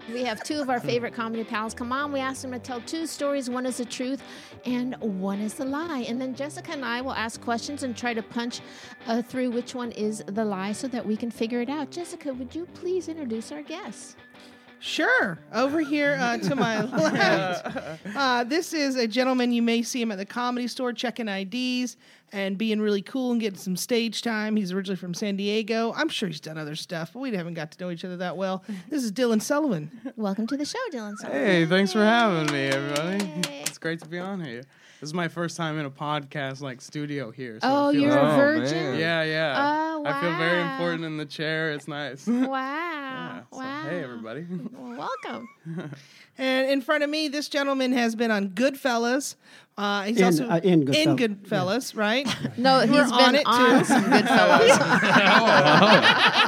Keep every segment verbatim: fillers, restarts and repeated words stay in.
We have two of our favorite comedy pals come on. We ask them to tell two stories. One is the truth and one is the lie. And then Jessica and I will ask questions and try to punch uh, through which one is the lie so that we can figure it out. Jessica, would you please introduce our guests? Sure. Over here uh, to my left, uh, this is a gentleman. You may see him at the Comedy Store checking I Ds and being really cool and getting some stage time. He's originally from San Diego. I'm sure he's done other stuff, but we haven't got to know each other that well. This is Dylan Sullivan. Welcome to the show, Dylan Sullivan. Hey, thanks for having me, everybody. Yay. It's great to be on here. This is my first time in a podcast like studio here. So Oh, it feels you're a like- virgin? man. Yeah, yeah. Oh, wow. I feel very important in the chair. It's nice. Wow. Yeah, so, wow. hey, everybody. Well, welcome. And in front of me, this gentleman has been on Goodfellas. Uh, he's In, also uh, in Goodfellas. in Goodfellas, right? No, We're he's on been it, on too. some Goodfellas.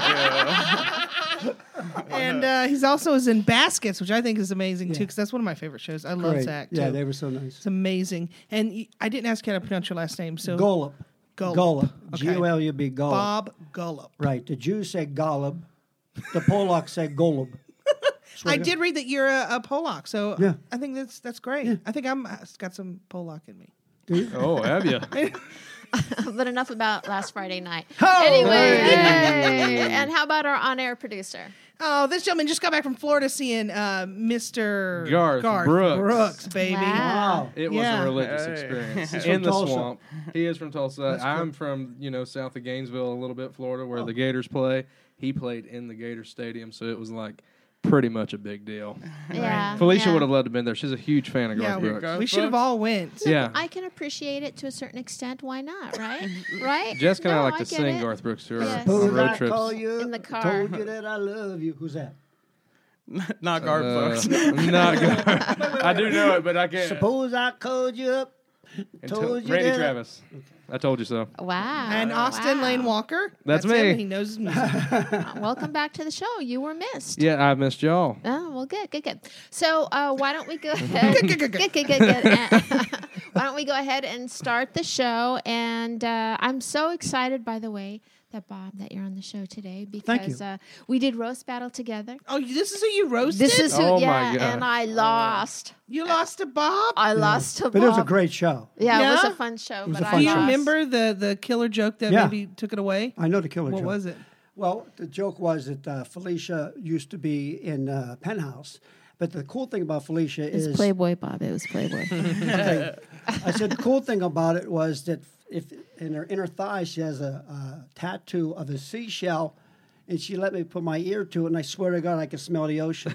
And uh, he's also is in Baskets, which I think is amazing, too, Yeah. because that's one of my favorite shows. I love Great. Zach, too. Yeah, they were so nice. It's amazing. And y- I didn't ask you how to pronounce your last name, so... Golub. Golub. Golub. Okay. G O L U B, Golub. Bob Golub. Right. The Jews say Golub. The Polacks say Golub. Swear I to- did read that you're a, a Polak, so Yeah. I think that's that's great. Yeah. I think I'm uh, got some Polak in me. Do you? Oh, have you? But enough about last Friday night. Oh, Anyway, hey. yay. And how about our on-air producer? Oh, this gentleman just got back from Florida seeing uh, Mister Garth Brooks. Brooks, baby. Wow. Wow. It was Yeah. a religious Hey. experience He's in from the Tulsa. swamp. He is from Tulsa. That's cool. I'm from you know south of Gainesville, a little bit Florida, where Oh. the Gators play. He played in the Gator Stadium, so it was like pretty much a big deal. Yeah. Felicia yeah. would have loved to have been there. She's a huge fan of Yeah, Garth we, Brooks. Garth we should have Brooks? all went. Yeah. I can appreciate it to a certain extent. Why not? Right? Right? Jessica and I No, like to get sing it. Garth Brooks to her Yes. on Suppose road I trips. call you, In the car. told you that I love you. Who's that? Not Garth Uh, Brooks. not Garth. I do know it, but I can't. Suppose I called you up, And told to- you Randy that. Travis. I told you so. Wow. And Austin wow. Lane Walker. That's him. me. He knows his music. Uh, Welcome back to the show. You were missed. Yeah, I missed y'all. Oh, well, good, good, good. So, uh, why don't we go ahead? Good, good, good, good. good, good, good. And- why don't we go ahead and start the show? And uh, I'm so excited, by the way, that Bob, that you're on the show today Thank because you. uh, we did roast battle together. Oh, this is who you roasted? This is who, Oh, my yeah, God. and I lost. You lost to Bob? I lost to But it was a Bob. great show. Yeah, it was Yeah? a fun show. was but a I fun Do you show. lost. remember the, the killer joke that Yeah. maybe took it away? I know the killer What joke. was it? Well, the joke was that uh, Felicia used to be in uh, Penthouse. But the cool thing about Felicia It was is... Playboy, Bob. It was Playboy. Okay. I said the cool thing about it was that if in her inner thigh she has a, a tattoo of a seashell, and she let me put my ear to it, and I swear to God I could smell the ocean.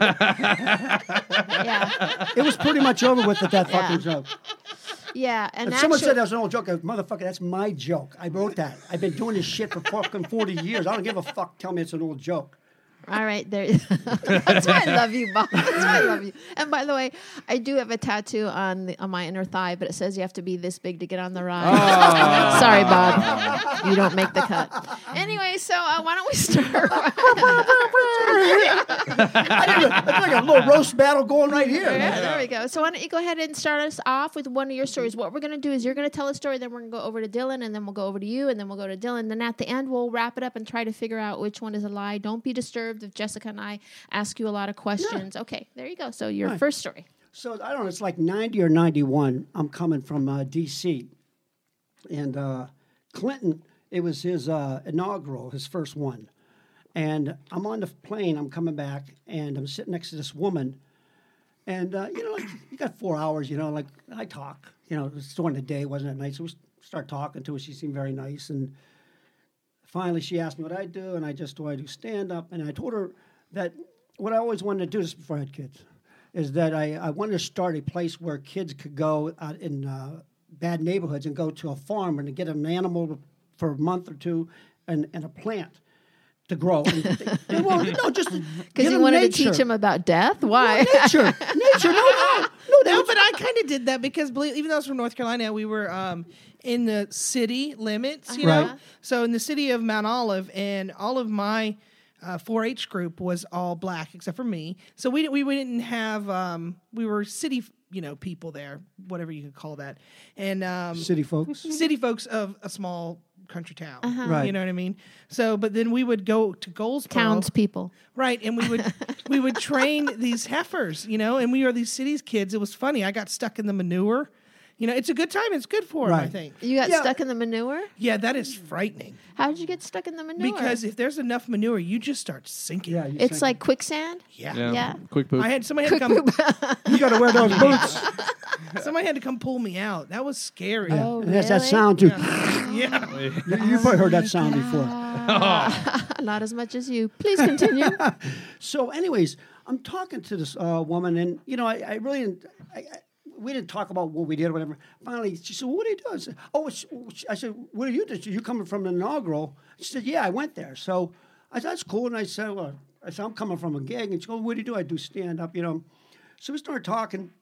yeah, It was pretty much over with at that Yeah. fucking joke. yeah. And If actually, someone said that was an old joke, I go, motherfucker, that's my joke. I wrote that. I've been doing this shit for fucking forty years. I don't give a fuck. Tell me it's an old joke. all right, there. That's why I love you, Bob. That's why I love you. And by the way, I do have a tattoo on the, on my inner thigh, but it says you have to be this big to get on the ride. Oh. Sorry, Bob. You don't make the cut. Anyway, so uh, why don't we start? I feel like a little roast battle going right here. Yeah, there we go. So why don't you go ahead and start us off with one of your stories? What we're going to do is you're going to tell a story, then we're going to go over to Dylan, and then we'll go over to you, and then we'll go to Dylan. Then at the end, we'll wrap it up and try to figure out which one is a lie. Don't be disturbed if Jessica and I ask you a lot of questions. Okay, there you go. So your Right. first story. So I don't know, it's like ninety or ninety-one. I'm coming from uh, D C And uh, Clinton, it was his uh, inaugural, his first one. And I'm on the plane, I'm coming back, and I'm sitting next to this woman. And, uh, you know, like, you got four hours, you know, like, I talk. You know, it was during the day, wasn't it nice? So we start talking to her. She seemed very nice. And finally, she asked me what I do, and I just do I do stand-up. And I told her that what I always wanted to do, this before I had kids, is that I, I wanted to start a place where kids could go out in uh, bad neighborhoods and go to a farm and to get an animal for a month or two and, and a plant to grow. And they, well, no, just Because you wanted to teach him about death? Why? nature, nature. No, no, no. They No, was- but I kind of did that because believe, even though I was from North Carolina, we were um, in the city limits, you know. Right. So in the city of Mount Olive, and all of my uh, four H group was all black except for me. So we we, we didn't have um, we were city you know people there, whatever you could call that, and um, City folks. city folks of a small country town. Uh-huh. Right. You know what I mean? So, but then we would go to Goldsboro. Townspeople. Right, and we would we would train these heifers, you know, and we were these cities kids. It was funny. I got stuck in the manure. You know, it's a good time. It's good for them, I Right. think. You got Yeah. stuck in the manure? Yeah, that is frightening. How did you get stuck in the manure? Because if there's enough manure, you just start sinking. Yeah, you it's think- like quicksand. Yeah. Yeah. Yeah. Quick poop. I had somebody had to come. you got to wear those boots. Somebody had to come pull me out. That was scary. Oh, And that's that really? sound too. Yeah. You, you've probably heard that sound before. Not as much as you. Please continue. So, anyways, I'm talking to this uh, woman, and you know, I, I really didn't. I, I, we didn't talk about what we did or whatever. Finally, she said, well, "What do you do?" I said, "Oh, it's, I said, what do you do? You coming from the inaugural?" She said, "Yeah, I went there." So I said, "That's cool." And I said, "Well, I said I'm coming from a gig." And she goes, "What do you do?" I do stand up, you know. So we started talking,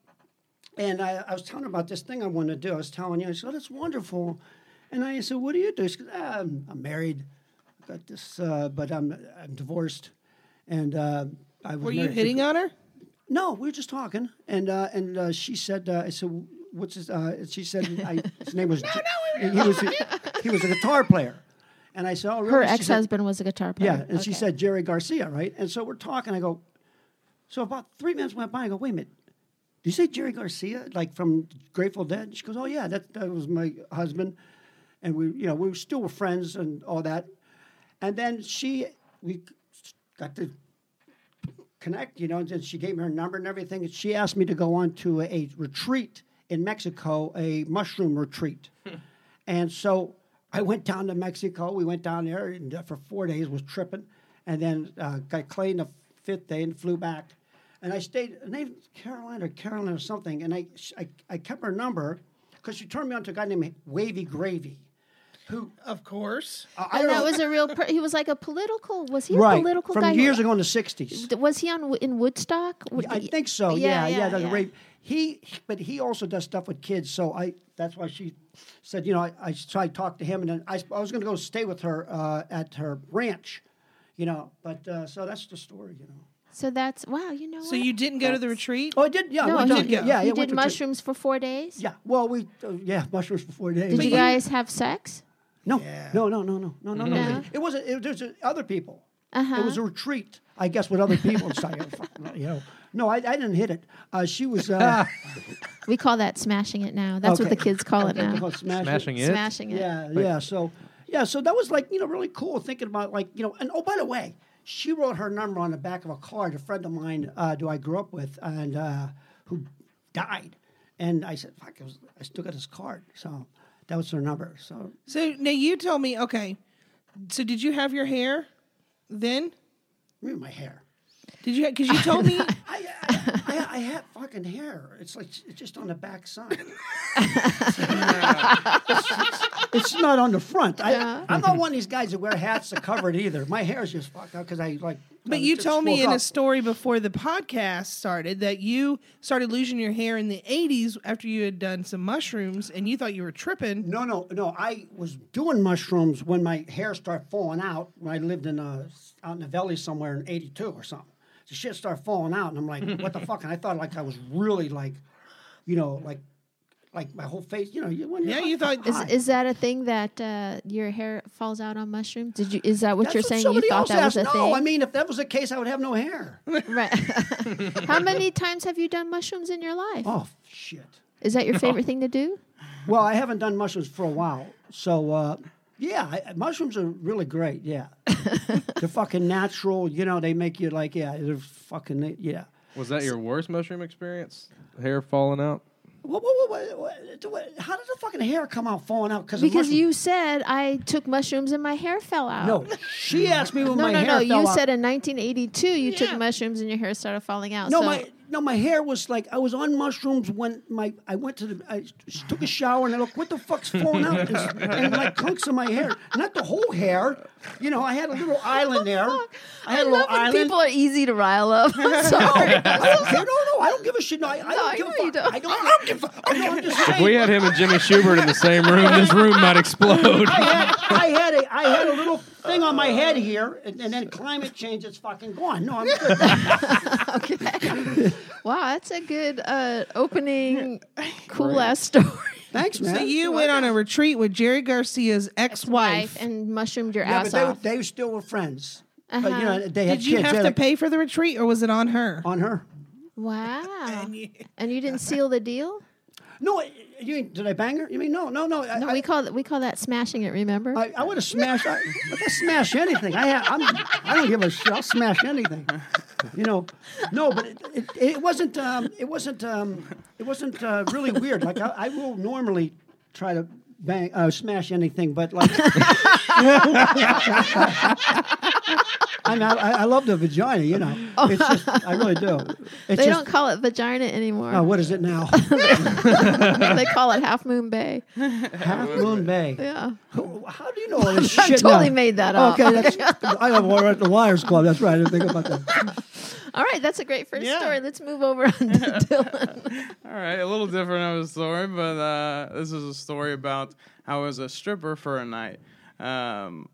and I, I was telling her about this thing I wanted to do. I was telling you, I said, "Oh, that's wonderful." And I said, "What do you do?" She goes, ah, I'm, "I'm married. I've got this, uh, but I'm I'm divorced." And uh, I was Were you married- hitting on her? No, we were just talking, and uh, and uh, she said, uh, "I said, what's his?" Uh, and she said, I, "His name was." no, no, he was a, he was a guitar player, and I said, "Oh, really?" Her She said- ex-husband was a guitar player. Yeah, and she Okay. said Jerry Garcia, right? And so we're talking. I go, so about three minutes went by. I go, wait a minute. Did you say Jerry Garcia, like from Grateful Dead? She goes, oh yeah, that that was my husband, and we, you know, we still were friends and all that. And then she, we got to connect, you know, and she gave me her number and everything. And she asked me to go on to a, a retreat in Mexico, a mushroom retreat. And so I went down to Mexico. We went down there and uh, for four days was tripping. And then uh, got clean the fifth day and flew back. And I stayed, her name Caroline or Carolyn or something. And I, I, I kept her number because she turned me on to a guy named Wavy Gravy. Who, Of course. uh, I And don't that know. was a real. Per- he was like a political. Was he a right, political from guy? years ago in the sixties. Was he on in Woodstock? Would I he- think so. Yeah, yeah. yeah, the yeah. rape. He, but he also does stuff with kids. So I, that's why she said, you know, I, I so I talked to him, and then I, I was going to go stay with her uh, at her ranch, you know. But uh, so that's the story, you know. So that's wow. You know. So what? you didn't go to the retreat? Oh, I did. Yeah, No, went he down, did- yeah, yeah. you yeah, went did to- mushrooms for four days. Yeah. Well, we uh, yeah mushrooms for four days. Did But you guys have sex? No, Yeah. no, no, no, no, no, no, no. No? It wasn't. It, there's uh, other people. Uh-huh. It was a retreat, I guess, with other people. and stuff. You know, no, I, I didn't hit it. Uh, she was. Uh, We call that smashing it now. That's what okay. the kids call it Okay, now. called smash Smashing it. Smashing it. Yeah, yeah. So, yeah, so that was like, you know, really cool thinking about like, you know, and oh, by the way, she wrote her number on the back of a card. A friend of mine, uh, who I grew up with, and uh, who died, and I said, "Fuck, it was, I still got his card." So that was her number. So So now you tell me, okay. So did you have your hair then? maybe my hair. Did you? Because you told me. I, I, I, I had fucking hair. It's like it's just on the back side. It's not on the front. I, I'm not one of these guys that wear hats to cover it either. My hair's just fucked up because I like. But uh, you just told me woke in a up. story before the podcast started that you started losing your hair in the eighties after you had done some mushrooms and you thought you were tripping. No, no, no. I was doing mushrooms when my hair started falling out. When I lived in uh, out in the valley somewhere in eighty-two or something. The shit started falling out, and I'm like, what the fuck? And I thought like I was really like, you know, like, like my whole face. You know, you, when you're Yeah, you high- thought- Is high. is that a thing that uh, your hair falls out on mushrooms? Did you? Is that what That's you're saying? You somebody thought else that was a asked. thing? No, I mean, if that was the case, I would have no hair. Right. How many times have you done mushrooms in your life? Oh shit. Is that your favorite thing to do? Well, I haven't done mushrooms for a while, so uh, yeah, I, mushrooms are really great. Yeah, they're fucking natural. You know, they make you like, yeah, they're fucking yeah. Was that your worst mushroom experience? Hair falling out? What, what, what, what, what, how did the fucking hair come out falling out? Because Because you said I took mushrooms and my hair fell out. No, she asked me when no, my no, hair no. fell You out. said in nineteen eighty-two you Yeah. took mushrooms and your hair started falling out. No, so my no, my hair was like I was on mushrooms when my I went to the I s- took a shower and I looked, what the fuck's falling out? And, s- and like chunks of my hair, not the whole hair. You know, I had a little island there. I I had a love little when island. people are easy to rile up. I'm sorry. I don't care. No, no, I don't give a shit. No, I, I No, don't I give know a you fuck. don't. I don't, I don't give a fuck. I know, I'm just saying. If we had him and Jimmy Schubert in the same room, this room might explode. I had, I had a, I had a little thing on my head here, and, and then climate change, it's fucking gone. No, I'm good. Okay. Wow, that's a good uh, opening, cool ass story. Thanks, man. So you went on a retreat with Jerry Garcia's ex-wife. and mushroomed your yeah, ass but they, were- off. they still were friends. Uh-huh. But, you know, they had Did you kids. have They to had, like, pay for the retreat, or was it on her? on her? Wow. And you didn't seal the deal? No, you mean, did I bang her? You mean no, no, no? I, No, I, we call we call that smashing it. Remember? I, I would have smashed. I, I smash anything. I ha- I'm, I don't give a shit. I'll smash anything. You know, no, but it, it, it wasn't. Um, it wasn't. Um, it wasn't uh, really weird. Like I, I will normally try to bang, uh, smash anything, but like. I mean, I, I love the vagina. You know, it's just I really do. It's they just, don't call it vagina anymore. Oh, what is it now? They call it Half Moon Bay. Half Moon Bay. Yeah. How do you know all this I shit? totally now? made that up. Okay, that's, I have one at the Liars Club. That's right. I didn't think about that. All right, that's a great first Yeah. story. Let's move over on to Dylan. All right, a little different of a story, but uh, this is a story about how I was a stripper for a night. Um,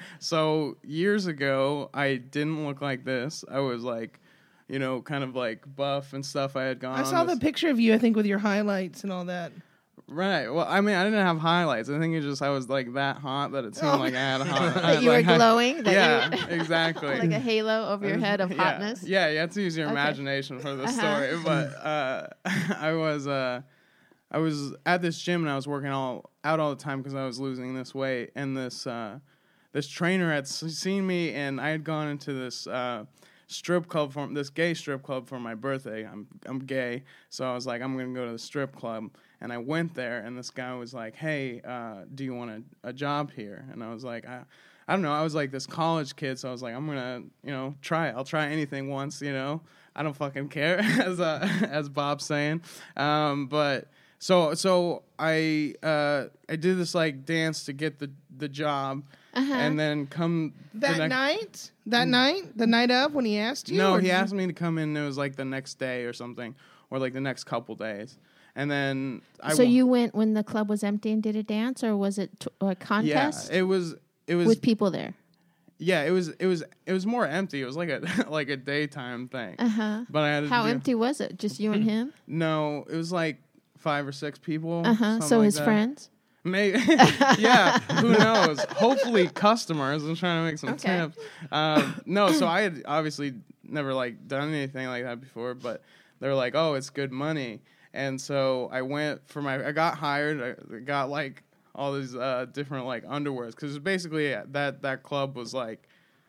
so years ago, I didn't look like this. I was like, you know, kind of like buff and stuff. I had gone. I on saw this- the picture of you, I think, with your highlights and all that. Right. Well, I mean, I didn't have highlights. I think it just I was like that hot that it seemed Oh. like I had hot. That you were like, I- glowing. That yeah, you were exactly. like a halo over your head of yeah, hotness. Yeah, you have to use your Okay. imagination for the Uh-huh. story. But uh, I was uh, I was at this gym and I was working all out all the time because I was losing this weight. And this uh, this trainer had s- seen me, and I had gone into this uh, strip club for this gay strip club for my birthday. I'm I'm gay, so I was like, I'm gonna go to the strip club. And I went there, and this guy was like, "Hey, uh, do you want a, a job here?" And I was like, I, I don't know. I was like this college kid, so I was like, I'm gonna, you know, try it. I'll try anything once, you know. I don't fucking care, as uh, as Bob's saying. Um, but so so I uh, I did this like dance to get the the job, Uh-huh. and then come That the next, night? That night? The night of when he asked you? No, or he did you- asked me to come in. It was like the next day or something, or like the next couple days. And then I So wa- you went when the club was empty and did a dance, or was it t- a yeah, contest it was it was with people there? yeah, it was it was it was more empty. It was like a like a daytime thing. Uh huh. But I had to How do, empty was it? Just you and him? No, it was like five or six people. Uh huh. something So like his that. friends. Maybe, yeah. Who knows? Hopefully, customers. I'm trying to make some Okay. tips. Um, no, so I had obviously never like done anything like that before, but they were like, "Oh, it's good money," and so I went for my. I got hired. I got like all these uh, different like underwears because basically that that club was like,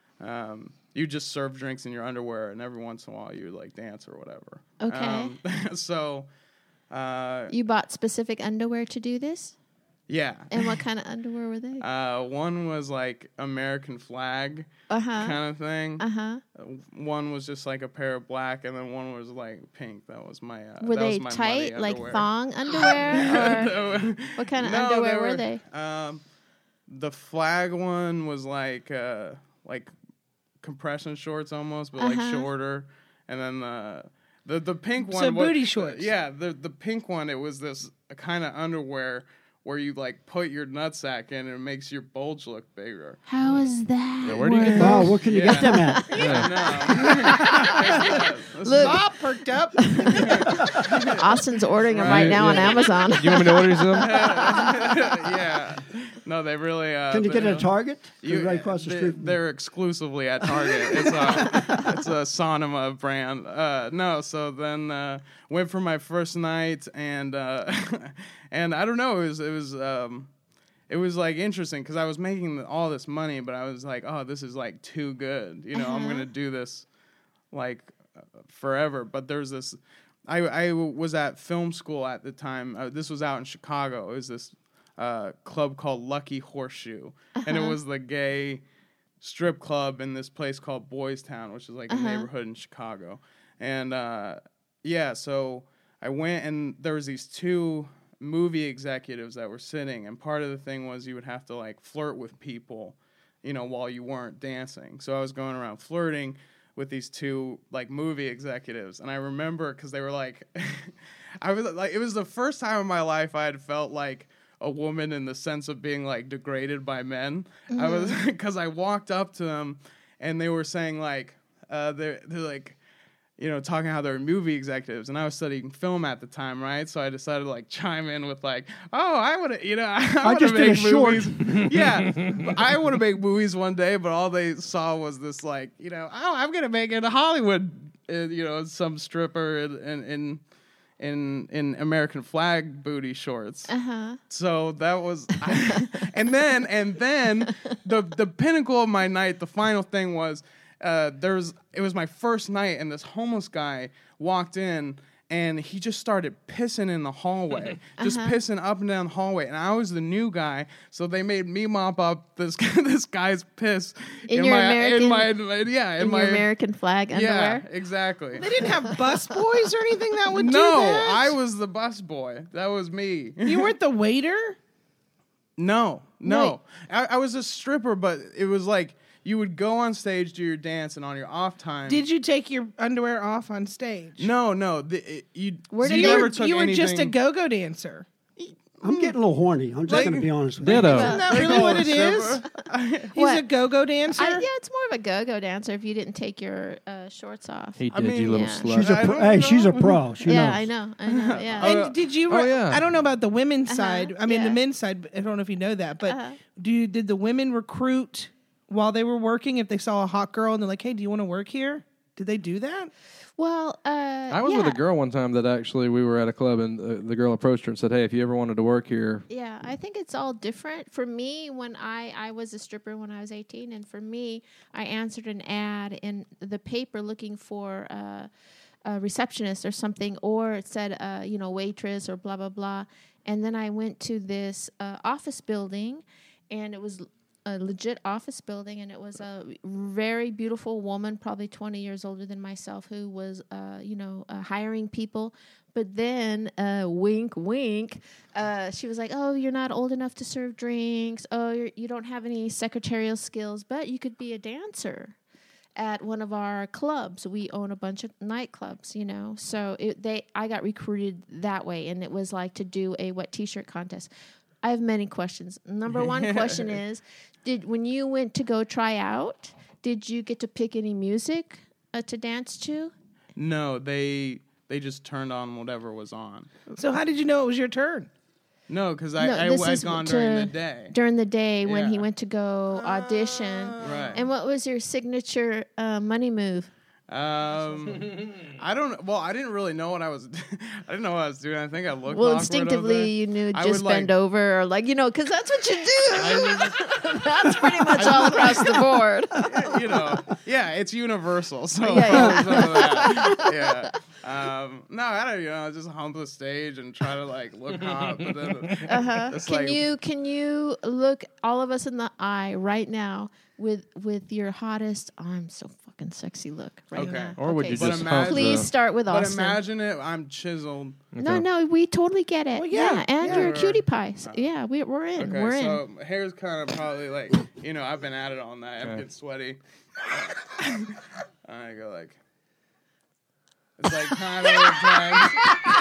um, you just serve drinks in your underwear, and every once in a while you like dance or whatever. Okay. Um, so. Uh, You bought specific underwear to do this, yeah. and what kind of underwear were they? Uh, one was like American flag Uh huh. kind of thing. Uh huh. Uh, One was just like a pair of black, and then one was like pink. That was my. Uh, Were that they was my tight, muddy like underwear. thong underwear, or what kind of No, underwear they were they? Um, the flag one was like uh, like compression shorts almost, but Uh-huh. like shorter, and then the the the pink one. So wa- booty shorts. Yeah, the the pink one. It was this kind of underwear where you like put your nutsack in and it makes your bulge look bigger. How is that? Yeah, where do you get work? Wow, where can you get them at? Yeah. No. Look. Bob perked up. Austin's ordering them right Right, now on yeah. Amazon. Do you want me to order you some? Yeah. No, they really. Uh, Can you get they- it at Target? You, right across the they, street. from- They're exclusively at Target. It's a it's a Sonoma brand. Uh, no, so then uh, went for my first night, and uh, and I don't know. It was it was um, it was like interesting because I was making all this money, but I was like, oh, this is like too good. You know, I'm Uh-huh. gonna do this like uh, forever. But there's this. I I was at film school at the time. Uh, this was out in Chicago. It was this. Uh, club called Lucky Horseshoe, and it Uh-huh. was the gay strip club in this place called Boys Town, which is like Uh-huh. a neighborhood in Chicago. And uh, yeah, so I went, and there was these two movie executives that were sitting, and part of the thing was you would have to like flirt with people, you know, while you weren't dancing. So I was going around flirting with these two like movie executives, and I remember because they were like, I was like, it was the first time in my life I had felt like a woman in the sense of being like degraded by men. I was because I walked up to them and they were saying like uh they're they're like, you know, talking how they're movie executives, and I was studying film at the time, right? So I decided to like chime in with like, oh, I would, you know, I, I want just to did make a short. movies. Yeah, I want to make movies one day, but all they saw was this like, you know, oh, I'm gonna make it a Hollywood, uh, you know, some stripper in in in in, in American flag booty shorts. Uh-huh. So that was, and then and then the the pinnacle of my night, the final thing was. Uh, there was it was my first night, and this homeless guy walked in, and he just started pissing in the hallway, just Uh-huh. pissing up and down the hallway. And I was the new guy, so they made me mop up this this guy's piss In your my American- in my, in my yeah in, In my your American flag yeah underwear. exactly. They didn't have bus boys or anything that would do No, that? I was the bus boy. That was me. You weren't the waiter? No, no. I, I was a stripper, but it was like you would go on stage, do your dance, and on your off time. Did you take your underwear off on stage? No, no. The, it, you Where so did you they- never were, took you were anything. just a go-go dancer. I'm getting a little horny. I'm just Like- going to be honest with you. Ditto. Isn't that They really call what it it a is? stripper. He's What? a go-go dancer? I, yeah, it's more of a go-go dancer if you didn't take your uh, shorts off. He I did, mean, you little yeah. slut. She's a I pro. don't Hey, she's a know. pro. She yeah, knows. I know. I know. Yeah. And Uh, did you? oh, Re- yeah. I don't know about the women's Uh-huh, side. I mean, the yeah. men's side. I don't know if you know that, but Uh-huh. do you, did the women recruit while they were working? If they saw a hot girl and they're like, "Hey, do you want to work here?" Did they do that? Well, uh, I was with yeah. a girl one time that actually we were at a club and uh, the girl approached her and said, "Hey, if you ever wanted to work here." Yeah, I think it's all different. For me, when I, I was a stripper when I was eighteen, and for me, I answered an ad in the paper looking for uh, a receptionist or something, or it said, uh, you know, waitress or blah, blah, blah. And then I went to this uh, office building, and it was a legit office building, and it was a very beautiful woman, probably twenty years older than myself, who was, uh, you know, uh, hiring people. But then, uh, wink, wink, uh, she was like, "Oh, you're not old enough to serve drinks. Oh, you're, you don't have any secretarial skills, but you could be a dancer at one of our clubs. We own a bunch of nightclubs, you know." So it, they, I got recruited that way, and it was like to do a wet T-shirt contest. I have many questions. Number one question is, did when you went to go try out, did you get to pick any music uh, to dance to? No, they they just turned on whatever was on. So how did you know it was your turn? No, because I No, I this had is gone to- during the day. During the day when he Yeah. went to go audition. Right. And what was your signature uh, money move? Um, I don't. Well, I didn't really know what I was. I didn't know what I was doing. I think I looked. Well, awkward instinctively, over you knew I just would, like- bend over or like, you know, because that's what you do. I That's pretty much all across the board. there. You know, yeah, it's universal. So Yeah, yeah. some of that. yeah. Um, no, I don't. You know, just hump the stage and try to like look hot, but then Uh-huh. it's Can like you can you look all of us in the eye right now with with your hottest I'm so fucking sexy look right Okay. now? Or would you so just hump imagine- the- please start with But Austin. imagine it. I'm chiseled. No, Okay. no, we totally get it. Well, yeah, and yeah. you're a Right. cutie pie. So, yeah, we, we're in. Okay, we're in. so my hair's kind of probably like, you know, I've been at it all night. I Okay. get sweaty. I go like, it's like kind of like,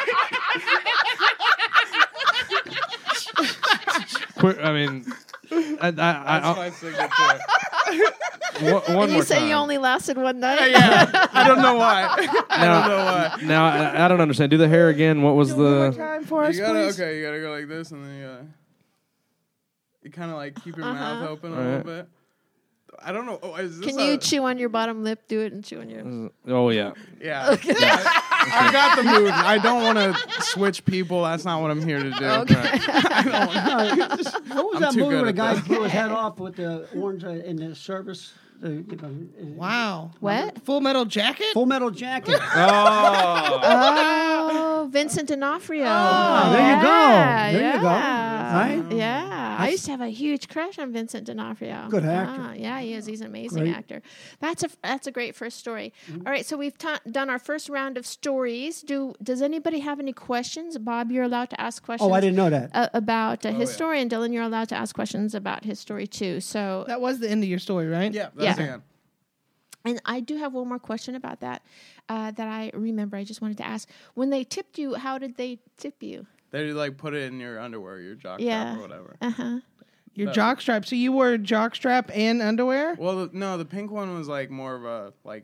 Quick, I mean, I, I, I, that's I, my signature. one, one and you more say time. you only lasted one night? Yeah, I don't know why. I Now- don't know why. Now I, I don't understand. Do the hair again. What was Do it one more the? time for us, You gotta please. okay. You gotta go like this, and then you gotta, you kind of like keep your Uh-huh. mouth open a Alright. little bit. I don't know. Oh, is this Can a, you chew on your bottom lip? Do it and chew on yours. Oh yeah. Yeah. I, I got the mood. I don't want to switch people. That's not what I'm here to do. Okay. What was I'm that too movie good where the at guy that. blew his head off with the orange uh, in the service? The, you know, uh, Wow. What? Full Metal Jacket? Full Metal Jacket. Oh. Oh, Vincent D'Onofrio. Ah, there you go. Yeah, There you go. yeah. Right? Yeah. I used to have a huge crush on Vincent D'Onofrio. Good actor. Ah, yeah, he is. He's an amazing Great. actor. That's a that's a great first story. Mm-hmm. All right, so we've ta- done our first round of stories. Do does anybody have any questions? Bob, you're allowed to ask questions. Oh, I didn't know that. Uh, about Oh, a his story, and Dylan, you're allowed to ask questions about his story too. So, That was the end of your story, right? Yeah. Yeah. That's yeah. and I do have one more question about that uh, that I remember. I just wanted to ask: when they tipped you, how did they tip you? They like put it in your underwear, your jock Yeah. strap or whatever. Uh huh. Your Uh, jock strap. So you wore a jock strap and underwear? Well, the, no, the pink one was like more of a like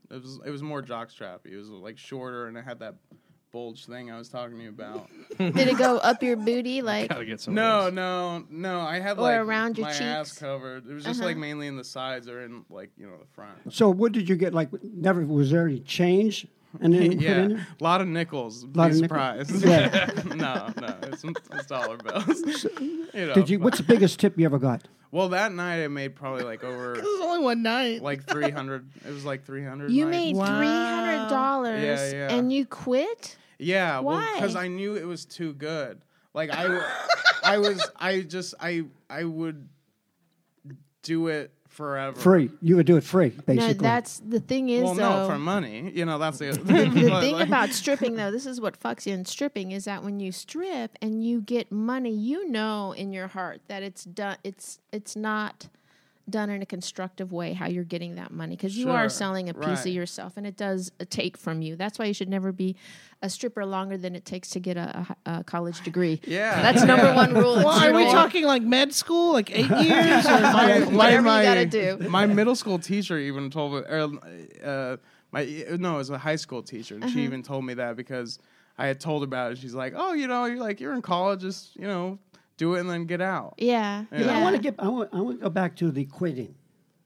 It was it was more jockstrap. It was like shorter, and it had that bulge thing I was talking to you about. Did it go up your booty? Like, Gotta get some. No, of those. no, no. I had Or like around your my cheeks? ass covered. It was just Uh-huh. like mainly in the sides or in like you know the front. So what did you get? Like, never was there any change? And then put in Yeah, there? a lot of nickels. Lot Be of nickels. surprised. Yeah. no, no, it's, it's dollar bills. you know, Did you? What's the biggest tip you ever got? Well, that night I made probably like It over was only one night. like three hundred. It was like three hundred. you night. made Wow. three hundred dollars Yeah, yeah. and you quit? Yeah, well, Why? because I knew it was too good. Like I, w- I was, I just, I, I would do it forever. Free. You would do it free, basically. No, that's the thing is Well, though. no, for money. You know, that's the the But, thing like- about stripping though, this is what fucks you in stripping is that when you strip and you get money, you know in your heart that it's done. It's it's not done in a constructive way how you're getting that money because you are Sure, selling a piece right. of yourself and it does uh, take from you. That's why you should never be a stripper longer than it takes to get a, a, a college degree. Yeah, That's number yeah. one rule. of Well, are we stripping. talking like med school, like eight years? Or my, my, Whatever you my, gotta do. my middle school teacher even told me, or, uh, my no, it was a high school teacher, and Uh-huh. she even told me that because I had told her about it. She's like, "Oh, you know, you're like you're in college, just you know, do it and then get out." Yeah, Yeah. yeah. I want to get. I want. I want to go back to the quitting.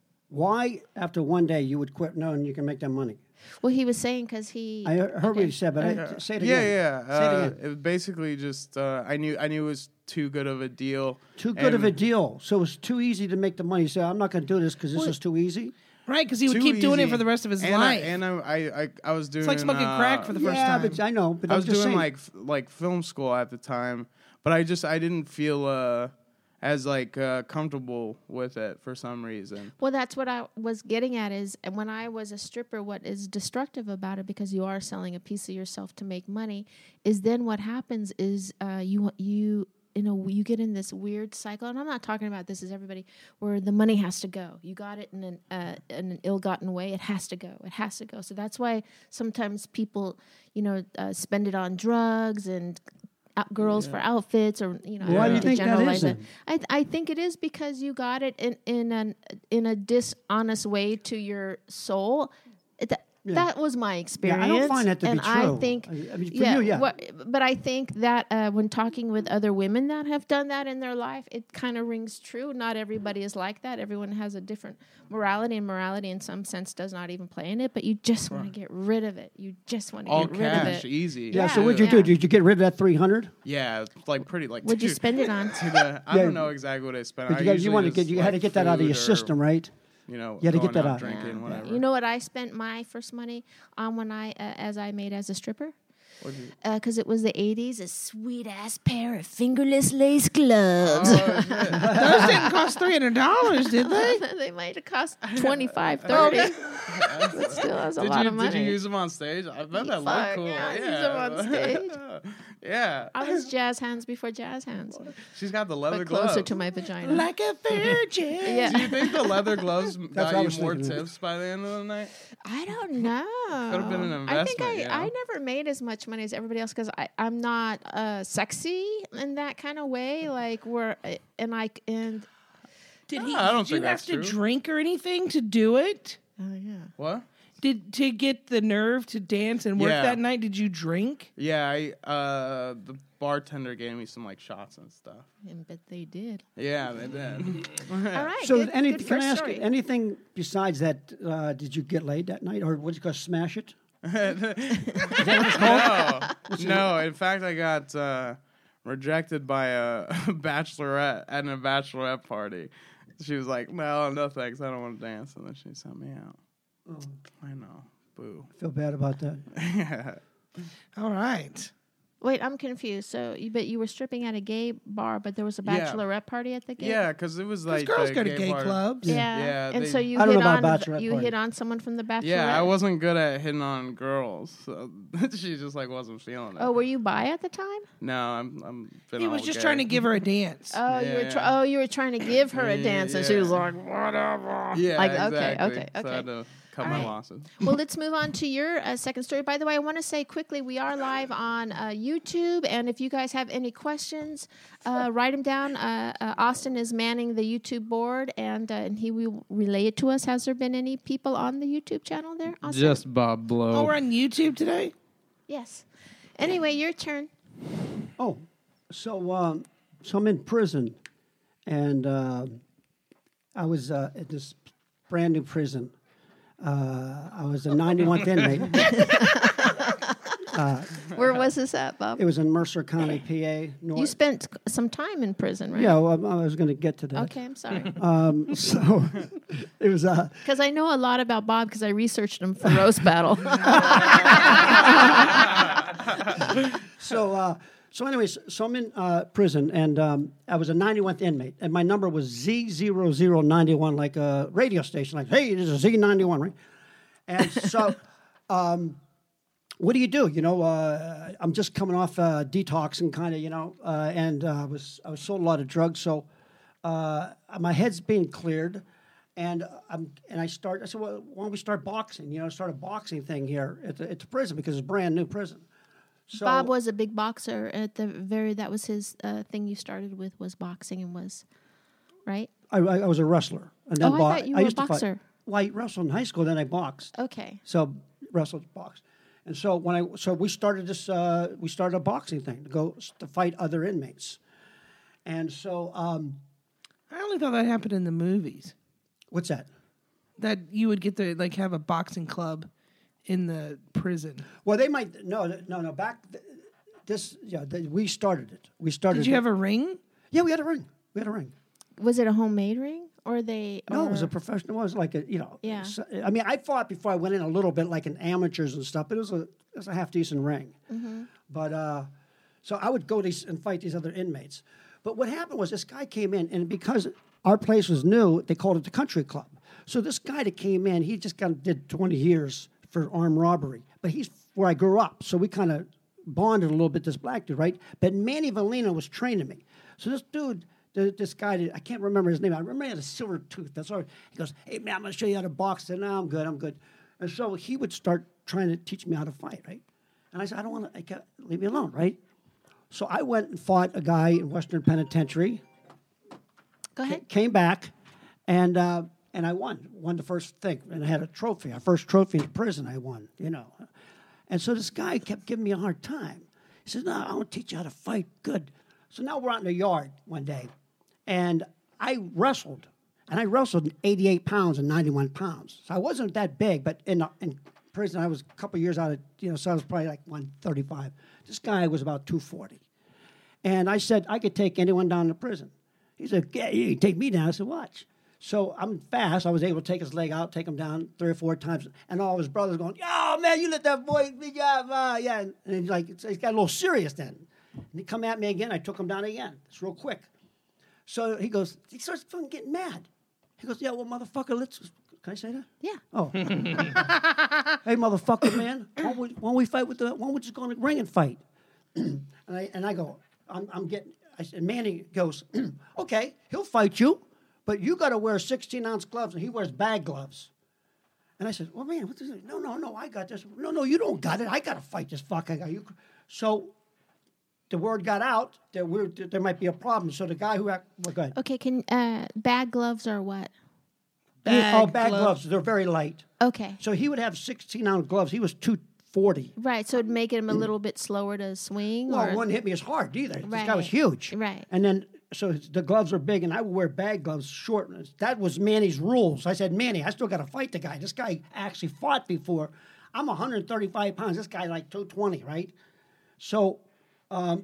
Why, after one day, you would quit knowing you can make that money? Well, he was saying because he. I heard what okay. you said, but I, say it Yeah, again. yeah. Say it Uh, again. it was basically just uh, I knew I knew it was too good of a deal. Too good of a and- deal. So it was too easy to make the money. So I'm not going to do this because this is too easy. right? Because he would Too keep doing it easy. for the rest of his and life. I, and I, I, I, I was doing it's like smoking uh, crack for the first yeah, time. but I know. But I I'm was just doing saying. like f- like film school at the time, but I just I didn't feel uh, as like uh, comfortable with it for some reason. Well, that's what I was getting at is and when I was a stripper, what is destructive about it, because you are selling a piece of yourself to make money, is then what happens is uh, you you you know you get in this weird cycle, and I'm not talking about this as everybody, where the money has to go. You got it in an uh, in an ill-gotten way. It has to go. It has to go. So that's why sometimes people, you know, uh, spend it on drugs and out girls for outfits, or you know, Why I do you don't think to that generalize is it. then? I th- I think it is because you got it in in an in a dishonest way to your soul. It, that, that was my experience. Yeah, I don't find that to be and true. I think, I- I mean, for yeah, you, yeah. what- but I think that uh, when talking with other women that have done that in their life, it kind of rings true. Not everybody is like that. Everyone has a different morality, and morality, in some sense, does not even play in it. But you just want to get rid of it. You just want to All get rid of cash, it. easy. yeah, so Yeah, what'd you yeah. do? Did you get rid of that three hundred? Yeah, it's like pretty like. What'd you dude, spend it on? dude, uh, I Yeah. don't know exactly what I spent. But I you, got, you usually want to just, get. You had to like, get that out of food your or, system, right? You know, You had to get going that out out. drinking, Yeah. whatever. You know what I spent my first money on when I, uh, as I made as a stripper? What'd you- Because it was the eighties, a sweet ass pair of fingerless lace gloves. Oh, shit. Those didn't cost three hundred dollars, did they? They might have cost twenty-five, thirty. But still, that's a did lot you of money. did you use them on stage? I bet that Fuck, looked cool. yeah, I Yeah, used them on stage. yeah, I was jazz hands before jazz hands, she's got the leather but gloves. closer to my vagina. Like a virgin. yeah, Do you think the leather gloves what got I you was more thinking. tips by the end of the night? I don't know. Could've been an I think I, investment, you know? I never made as much money as everybody else because I'm not uh, sexy in that kind of way. Like we're and I and Did he? No, I don't did you think have that's to true. drink or anything to do it? oh yeah. What? Did to get the nerve to dance and work Yeah. that night? Did you drink? Yeah, I uh the bartender gave me some like shots and stuff. I bet they did. Yeah, they did. All right. So, good, any, good can I first ask story. you anything besides that? Uh, did you get laid that night, or what you call smash it? no, no. In fact, I got uh, rejected by a bachelorette at a bachelorette party. She was like, "No, no thanks. I don't want to dance," and then she sent me out. Oh. I know. Boo. I feel bad about that. Yeah. All right. Wait, I'm confused. So, you, but you were stripping at a gay bar, but there was a Yeah. bachelorette party at the gay. Yeah, because it was like girls the go to gay bar- clubs. Yeah. Yeah, and they- so you I don't hit know on about bachelorette you party. hit on someone from the bachelorette. Yeah, I wasn't good at hitting on girls, so she just like wasn't feeling it. Oh, were you bi at the time? No, I'm. I'm. been He was all just gay. trying to give her a dance. Oh, you were. Yeah. Try- oh, you were trying to give her a dance, and she was Yeah. like, "Whatever." Yeah, Like, okay, exactly. okay, So I had okay. to cut All my right. losses. Well, let's move on to your uh, second story. By the way, I want to say quickly, we are live on uh, YouTube, and if you guys have any questions, uh, write them down. Uh, uh, Austin is manning the YouTube board, and uh, and he will relay it to us. Has there been any people on the YouTube channel there, Austin? Just Bob Blow. Oh, we're on YouTube today? Yes. Anyway, your turn. Oh, so um, so I'm in prison, and uh, I was uh, at this brand new prison. Uh, I was a ninety-one inmate. Where was this at, Bob? It was in Mercer County, P A. North. You spent some time in prison, right? Yeah, well, I was going to get to that. Okay, I'm sorry. Um, so it was. Uh, Because I know a lot about Bob because I researched him for Roast Battle. so uh, so anyways, so I'm in uh, prison, and um, I was a ninety-one inmate, and my number was Z zero zero nine one, like a radio station, like, hey, this is Z ninety-one, right? And so, um, what do you do? You know, uh, I'm just coming off uh, detox and kind of, you know, uh, and uh, I was I was sold a lot of drugs, so uh, my head's being cleared. And I'm and I start. I said, "Well, why don't we start boxing? You know, start a boxing thing here at the, at the prison because it's a brand new prison." So, Bob was a big boxer at the very. That was his uh, thing. You started with was boxing and was, right? I, I I was a wrestler, and Oh, then I bo- thought you were a used to fight. boxer. Well, I wrestled in high school, then I boxed. Okay. So wrestled, boxed, and so when I so we started this uh, we started a boxing thing to go s- to fight other inmates, and so um, I only thought that happened in the movies. what's that? That you would get to like have a boxing club in the prison. Well, they might no no no back th- this yeah they, we started it. We started. Did you it. have a ring? Yeah, we had a ring. We had a ring. Was it a homemade ring or they? No, it was or- a professional. It was like a you know. Yeah. so- I mean, I fought before I went in a little bit, like in amateurs and stuff. But it was a it was a half decent ring. Mm-hmm. But uh, so I would go these and fight these other inmates. But what happened was this guy came in, and because our place was new, they called it the country club. So this guy that came in, he just kind of did twenty years for armed robbery. But he's where I grew up, so we kind of bonded a little bit. This black dude, right? But Manny Valina was training me. So this dude. th- This guy, I can't remember his name. I remember he had a silver tooth. That's all. He goes, "Hey man, I'm gonna show you how to box." I said, "No, I'm good. I'm good." And so he would start trying to teach me how to fight, right? And I said, "I don't want to. Leave me alone, right?" So I went and fought a guy in Western Penitentiary. Go ahead. Came back, and uh, and I won. Won the first thing, and I had a trophy. Our first trophy in prison, I won. You know, and so this guy kept giving me a hard time. He says, "No, I want to teach you how to fight good." So now we're out in the yard one day, and I wrestled, and I wrestled eighty-eight pounds and ninety-one pounds. So I wasn't that big, but in in prison I was a couple years out of you know, so I was probably like one thirty-five. This guy was about two forty, and I said I could take anyone down to prison. He said, "Yeah, you can take me down." I said, "Watch." So I'm fast. I was able to take his leg out, take him down three or four times, and all of his brothers going, "Yo, man, you let that boy, yeah, uh, yeah." And, and he's like, it's, he's got a little serious then. And he come at me again. I took him down again. It's real quick. So he goes, he starts fucking getting mad. He goes, "Yeah, well, motherfucker, let's." Can I say that? Yeah. Oh. Hey, motherfucker, man, why don't we, why don't we fight with the? Why don't we just go in the ring and fight? and I and I go, I'm, I'm getting. I said, Manny goes, "Okay, he'll fight you, but you got to wear sixteen ounce gloves, and he wears bag gloves." And I said, "Well, man, what is it? No, no, no, I got this. No, no, you don't got it. I got to fight this fuck. I got you." So the word got out that we're, that there might be a problem. So the guy who, act, well, go ahead. Okay. Can uh, bag gloves or what? Bag oh, bag gloves. gloves. They're very light. Okay. So he would have sixteen ounce gloves. He was two forty. Right. So it'd make him a little bit slower to swing. Well, or it wouldn't hit me as hard either. This guy was Right. huge. Right. And then, so the gloves were big, and I would wear bag gloves, short. That was Manny's rules. I said, "Manny, I still got to fight the guy. This guy actually fought before. I'm one hundred thirty-five pounds. This guy like two twenty, right?" So, um,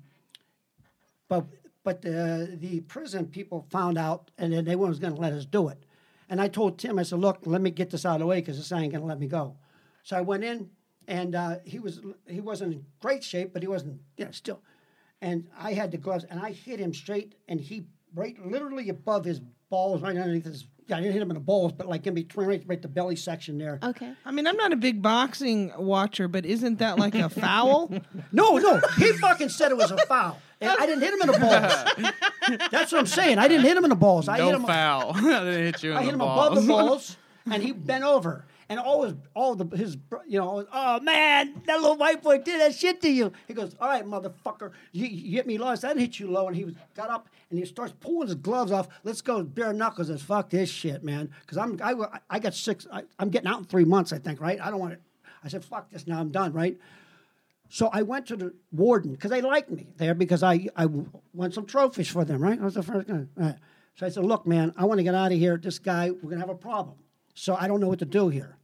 but but the the prison people found out, and then they weren't going to let us do it. And I told Tim, I said, "Look, let me get this out of the way because this ain't going to let me go." So I went in, and uh, he was he wasn't in great shape, but he wasn't, you know, still. And I had the gloves, and I hit him straight, and he right literally above his balls, right underneath his. Yeah, I didn't hit him in the balls, but like in between, right, right the belly section there. Okay. I mean, I'm not a big boxing watcher, but isn't that like a foul? No, no, he fucking said it was a foul, and I didn't hit him in the balls. That's what I'm saying. I didn't hit him in the balls. I hit No him. foul. I didn't hit you in I the hit him balls. above the balls, and he bent over. And all his, all the his, you know, oh man, that little white boy did that shit to you. He goes, all right, motherfucker, you, you hit me low. I said, I didn't hit you low. And he was, got up and he starts pulling his gloves off. Let's go bare knuckles. And fuck this shit, man, because I'm I, I got six. I, I'm getting out in three months, I think, right? I don't want it. I said, fuck this. Now I'm done, right? So I went to the warden because they liked me there because I, I won some trophies for them, right? I was the first guy. Right. So I said, look, man, I want to get out of here. This guy, we're going to have a problem. So I don't know what to do here.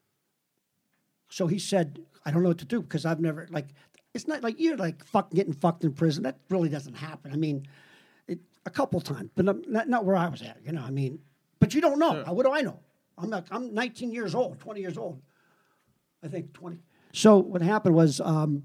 So he said, I don't know what to do because I've never, like, it's not like you're like fucking getting fucked in prison. That really doesn't happen. I mean, it, a couple times, but not, not where I was at, you know, I mean, but you don't know. Sure. What do I know? I'm, not, I'm nineteen years old, twenty years old. I think twenty. So what happened was um,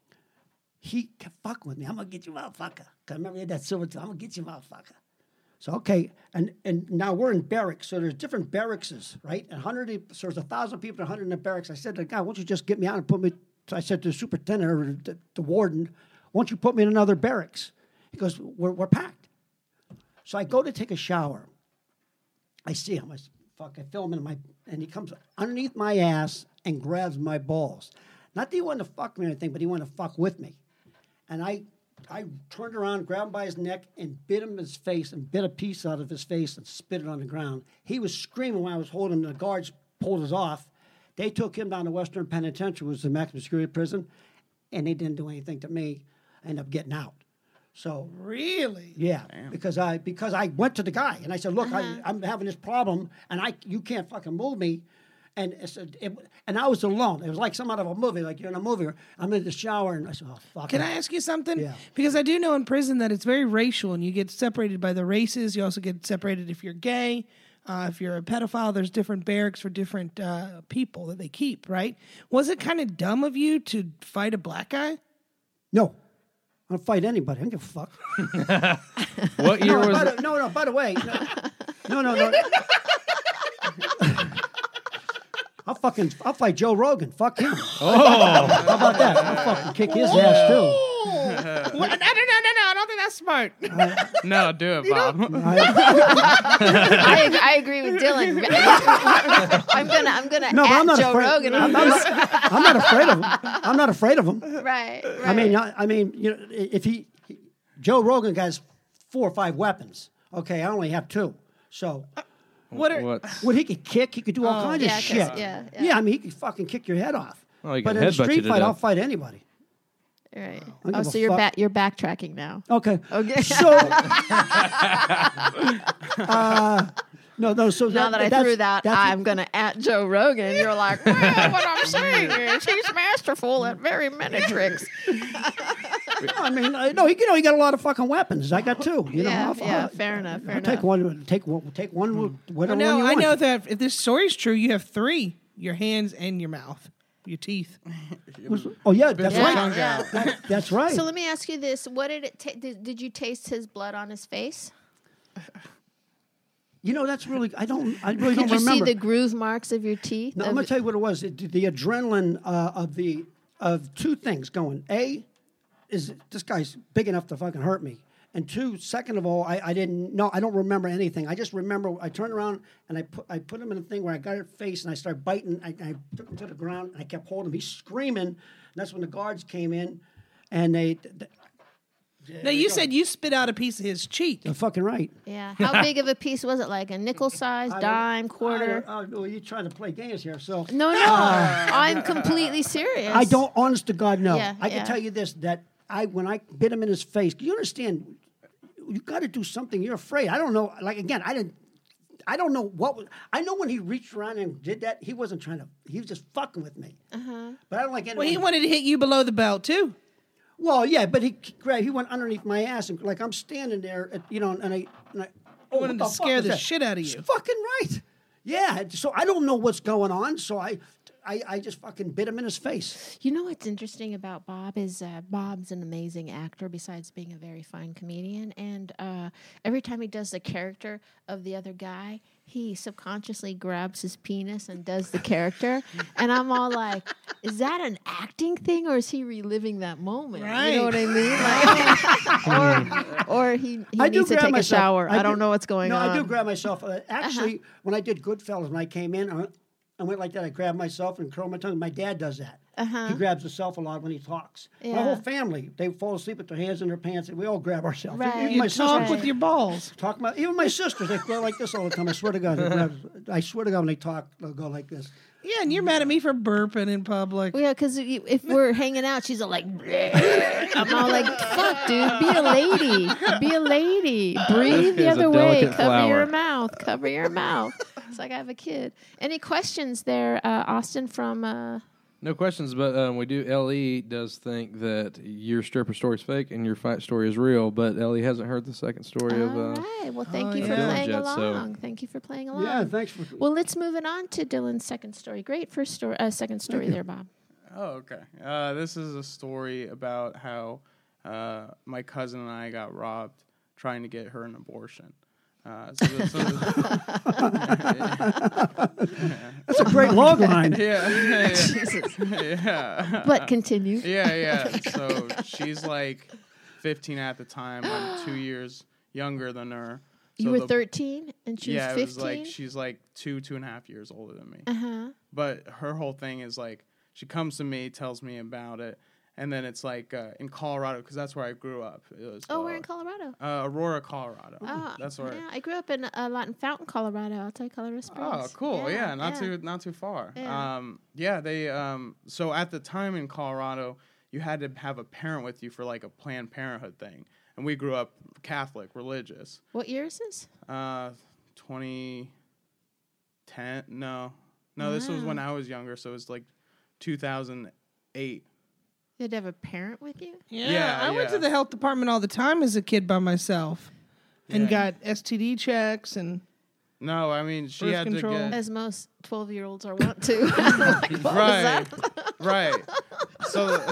he kept fucking with me. I'm going to get you, motherfucker. Because I remember he had that silver tooth. I'm going to get you, motherfucker. So, okay. And and now we're in barracks. So there's different barrackses, right? And one hundred, so there's one thousand people, one hundred in the barracks. I said to the guy, why don't you just get me out and put me, so I said to the superintendent or the, the warden, why don't you put me in another barracks? He goes, we're, we're packed. So I go to take a shower. I see him. I fuck, I film him in my, and he comes underneath my ass and grabs my balls. Not that he wanted to fuck me or anything, but he wanted to fuck with me. And I I turned around, grabbed him by his neck, and bit him in his face and bit a piece out of his face and spit it on the ground. He was screaming when I was holding him. The guards pulled us off. They took him down to Western Penitentiary, which was the maximum security prison, and they didn't do anything to me. I ended up getting out. So really, yeah, Damn. because I because I went to the guy and I said, look, Uh-huh. I, I'm having this problem, and I you can't fucking move me. And it said, it, and I was alone. It was like some out of a movie, like you're in a movie. I'm in the shower, and I said, "Oh fuck." Can it. I ask you something? Yeah. Because I do know in prison that it's very racial, and you get separated by the races. You also get separated if you're gay, uh, if you're a pedophile. There's different barracks for different uh, people that they keep. Right? Was it kind of dumb of you to fight a black guy? No, I don't fight anybody. I don't give a fuck. What year no, was by it? the, no, no. By the way, no, no, no. no. I'll fucking I'll fight Joe Rogan. Fuck him. Oh, how about that? I'll fucking kick his ass too. Well, no, no, no, no, no. I don't think that's smart. No, do it, Bob. I, I agree with Dylan. I'm gonna I'm gonna No, but at I'm not Joe afraid. Rogan. I'm, on not, this. I'm not afraid of him. I'm not afraid of him. Right, right. I mean, I, I mean, you know, if he, he, Joe Rogan has four or five weapons. Okay, I only have two. So, What are What? what he could kick, he could do all Oh, kinds yeah, of 'cause- shit. yeah, yeah. I mean, he could fucking kick your head off. Well, he but could in a headbutt you street to fight, death. I'll fight anybody. Right. don't Oh, give a so you're fuck. back. You're backtracking now. Okay. Okay. So, uh, no, no. So Now that I that's- threw that, that's- I'm gonna at Joe Rogan, and you're like, well, what I'm saying is he's masterful at very many tricks. I mean, I, no, he, you know, he got a lot of fucking weapons. I got two. You know, yeah, I'll, yeah, I'll- fair enough. Fair I'll enough. take one. Take one. Take one. Whatever no, one you I want. know that if this story's true, you have three: your hands and your mouth, your teeth. Oh yeah, that's Yeah, right. yeah. That- that's right. So let me ask you this: What did it? Ta- did, did you taste his blood on his face? You know, that's really. I don't. I really Did don't you remember. see the groove marks of your teeth? No, Of I'm gonna it- tell you what it was. It, the adrenaline uh, of the of two things going. A is this guy's big enough to fucking hurt me. And two, second of all, I, I didn't know. I don't remember anything. I just remember I turned around and I put I put him in a thing where I got his face and I started biting. I, I took him to the ground and I kept holding him. He's screaming. And that's when the guards came in, and they. they Now you said you spit out a piece of his cheek. You're fucking right. Yeah. How big of a piece was it? Like a nickel size, I don't- dime, quarter? I, uh, well, you're trying to play games here, so no, no. I'm completely serious. I don't, honest to God, know. Yeah, I can yeah. tell you this: that I, when I bit him in his face, you understand? You got to do something. You're afraid. I don't know. Like again, I didn't. I don't know what. Was, I know when he reached around and did that, he wasn't trying to. He was just fucking with me. Uh-huh. But I don't like anyone. Well, he wanted to hit you below the belt too. Well, yeah, but he grabbed. He went underneath my ass and like I'm standing there, at, you know, and I. And I oh, wanted what to the fuck scare was the that? shit out of It's you. fucking right. Yeah. So I don't know what's going on. So I. I, I just fucking bit him in his face. You know what's interesting about Bob is uh, Bob's an amazing actor besides being a very fine comedian. And uh, every time he does the character of the other guy, he subconsciously grabs his penis and does the character. And I'm all like, is that an acting thing or is he reliving that moment? You know what I mean? Like, or or he, he I do needs to grab take myself. a shower. I, I don't do- know what's going no, on. I do grab myself. Uh, actually, when I did Goodfellas, when I came in, uh, I went like that. I grabbed myself and curled my tongue. My dad does that. Uh-huh. He grabs himself a lot when he talks. Yeah. My whole family, they fall asleep with their hands in their pants, and we all grab ourselves. Right. Even You my talk sisters. with your balls. Talk about, even my sisters, they go like this all the time. I swear to God. They grab, I swear to God, when they talk, they'll go like this. Yeah, and you're mad at me for burping in public. Well, yeah, because if we're hanging out, she's all like, I'm all like, fuck, dude, be a lady. Be a lady. Breathe the is a other way. delicate Cover flower. your mouth. Cover your mouth. It's like I have a kid. Any questions there, uh, Austin, from... Uh, No questions, but um, we do. L E does think that your stripper story is fake and your fight story is real, but L E hasn't heard the second story of. all Uh, right. Well, thank Oh, you for yeah. playing Jet, so- along. Thank you for playing along. Yeah, thanks for. Well, let's move it on to Dylan's second story. Great first story, uh, second story there, Bob. Oh, okay. Uh, this is a story about how uh, my cousin and I got robbed trying to get her an abortion. Uh, so this is, That's a great log line. yeah, yeah, Jesus. yeah. But continue. Yeah, yeah. So she's like fifteen at the time. I'm two years younger than her. So You were the- thirteen and she yeah, was it was fifteen? like she's like two, two and a half years older than me. Uh-huh. But her whole thing is like she comes to me, tells me about it, and then it's like uh, in Colorado because that's where I grew up. It was, Oh, uh, we're in Colorado. uh, Aurora, Colorado. Oh, that's where. Yeah, I grew up in a lot in Fountain, Colorado, outside Colorado Springs. Oh, cool. Yeah, not too not too far. Yeah. Um, yeah, they um, so at the time in Colorado, you had to have a parent with you for like a Planned Parenthood thing, and we grew up Catholic, religious. What year is this? Uh, twenty ten? No, no, this was when I was younger, so it was like two thousand eight. You had to have a parent with you? Yeah, Yeah, I went yeah. to the health department all the time as a kid by myself, and Yeah. got S T D checks and No, I mean she Birth had control. to get As most twelve-year-olds are wont to. Like, what was right, that? right. So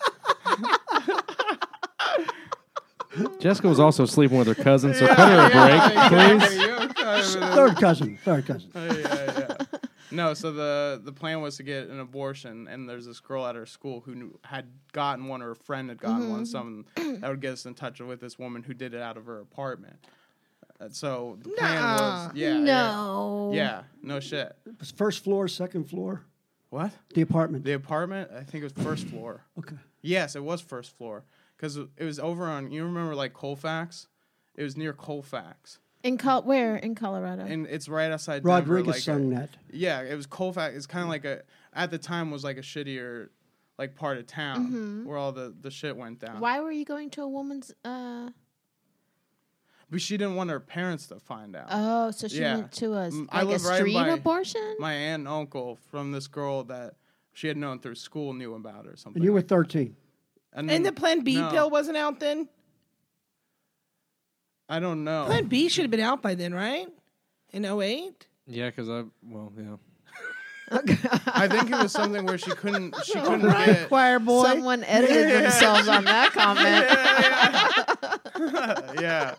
Jessica was also sleeping with her cousin, so cut her a break, please. please. Third cousin. Third cousin. yeah, yeah. No, so the the plan was to get an abortion, and there's this girl at her school who knew, had gotten one, or a friend had gotten one, someone that would get us in touch with this woman who did it out of her apartment. Uh, so the plan Nuh-uh. was, yeah, No. yeah, yeah, no shit. It was first floor, second floor, What? the apartment. The apartment? I think it was first floor. Okay. Yes, it was first floor because it was over on. You remember like Colfax? It was near Colfax, In Col- where in Colorado? and it's right outside Denver. Rodriguez like a- sung that. Yeah, it was Colfax. It's kind of like a at the time was like a shittier like part of town where all the the shit went down. Why were you going to a woman's? Uh, But she didn't want her parents to find out. oh, so she Yeah. went to a, Mm, like I a live right street by abortion? My aunt and uncle from this girl that she had known through school knew about or something. And you were like that. thirteen. and, and the then- Plan B no, pill wasn't out then. I don't know. Plan B should have been out by then, right? In oh eight. Yeah, because I, well, yeah. I think it was something where she couldn't she couldn't Right, get choir boy. Someone edited themselves on that comment. yeah.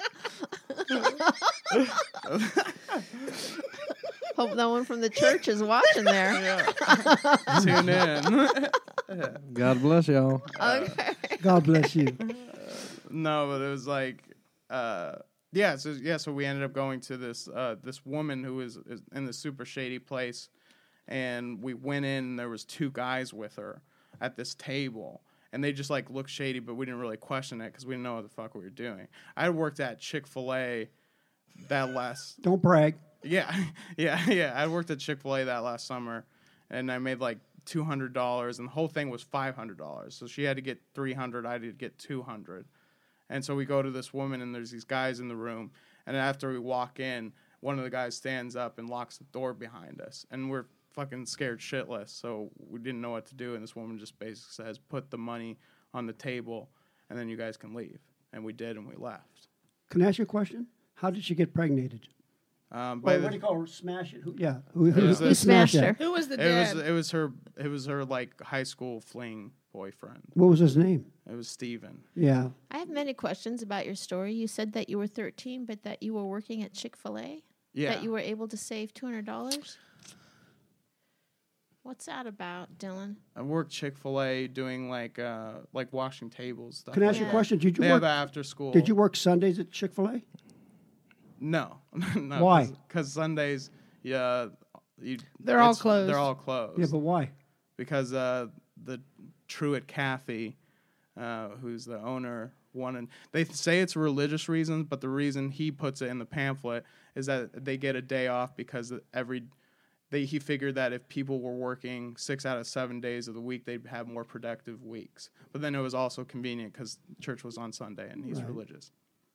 Hope no one from the church is watching there. yeah. Tune in. God bless y'all. Okay. God bless you. No, but it was like, uh, yeah, so yeah, so we ended up going to this uh, this woman who was is in this super shady place, and we went in. And there was two guys with her at this table, and they just like looked shady, but we didn't really question it because we didn't know what the fuck we were doing. I had worked at Chick-fil-A that last, Don't brag. yeah, yeah, yeah. I worked at Chick-fil-A that last summer, and I made like two hundred dollars, and the whole thing was five hundred dollars. So she had to get three hundred, I had to get two hundred. And so we go to this woman, and there's these guys in the room. And after we walk in, one of the guys stands up and locks the door behind us. And we're fucking scared shitless, so we didn't know what to do. And this woman just basically says, put the money on the table, and then you guys can leave. And we did, and we left. Can I ask you a question? How did she get pregnated? Um, by Wait, the- what do you call her? Smash it? Who, yeah. Who, who, was who the- smashed Smashed that? her. Who was the it dad? was it was her it was her like high school fling boyfriend. What was his name? It was Steven. Yeah. I have many questions about your story. You said that you were thirteen, but that you were working at Chick-fil-A? Yeah. That you were able to save two hundred dollars? What's that about, Dylan? I worked Chick-fil-A doing like uh like washing tables stuff. Can I like ask you a Yeah. question? Did you They work? have after school. Did you work Sundays at Chick Fil A? No. no Why? Because Sundays, yeah, you, They're all it's- closed. They're all closed. Yeah, but why? because uh, the Truett Cathy, uh, who's the owner, wanted. They say it's religious reasons, but the reason he puts it in the pamphlet is that they get a day off because every. They, he figured that if people were working six out of seven days of the week, they'd have more productive weeks. But then it was also convenient because church was on Sunday and he's Right. religious.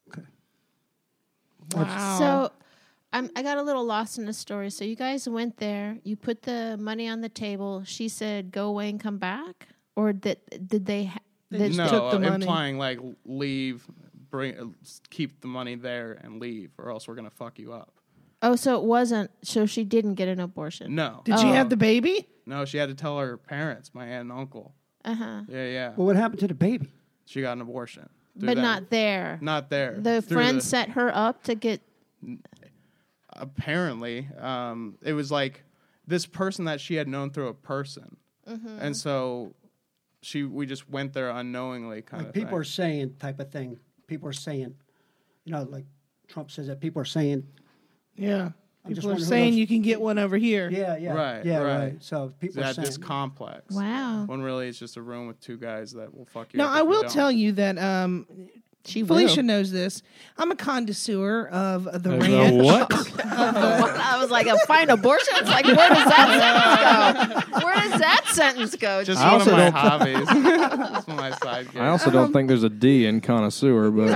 Wow. So I'm, I got a little lost in the story. So you guys went there. You put the money on the table. She said, go away and come back? Or did, did they... Ha- They did- just No, took the uh, money. implying like leave, bring, uh, keep the money there and leave, or else we're gonna fuck you up. oh, so it wasn't... So she didn't get an abortion. No, Did she Oh. have the baby? no, she had to tell her parents, my aunt and uncle. Uh-huh. Yeah, yeah, Well, what happened to the baby? she got an abortion, through But them. not there. not there. The Through friend the- set her up to get... apparently, um, it was like this person that she had known through a person, Mm-hmm. and so she we just went there unknowingly, kind Like of. people thing. are saying type of thing. People are saying, you know, like Trump says that people are saying, Yeah. I'm just People are wondering who saying those- you can get one over here. yeah, yeah, Right, yeah, right. right. So people are That saying, this complex. Wow. When really it's just a room with two guys that will fuck you Now, up. I if you will don't. tell you that um, She Felicia will. knows this. I'm a connoisseur of the Uh, ranch. what? I was like, a fine abortion? It's like, where does that sentence go? Where does that sentence go? Just I one also of my don't- hobbies. That's one of my side gigs. I also don't think there's a D in connoisseur, but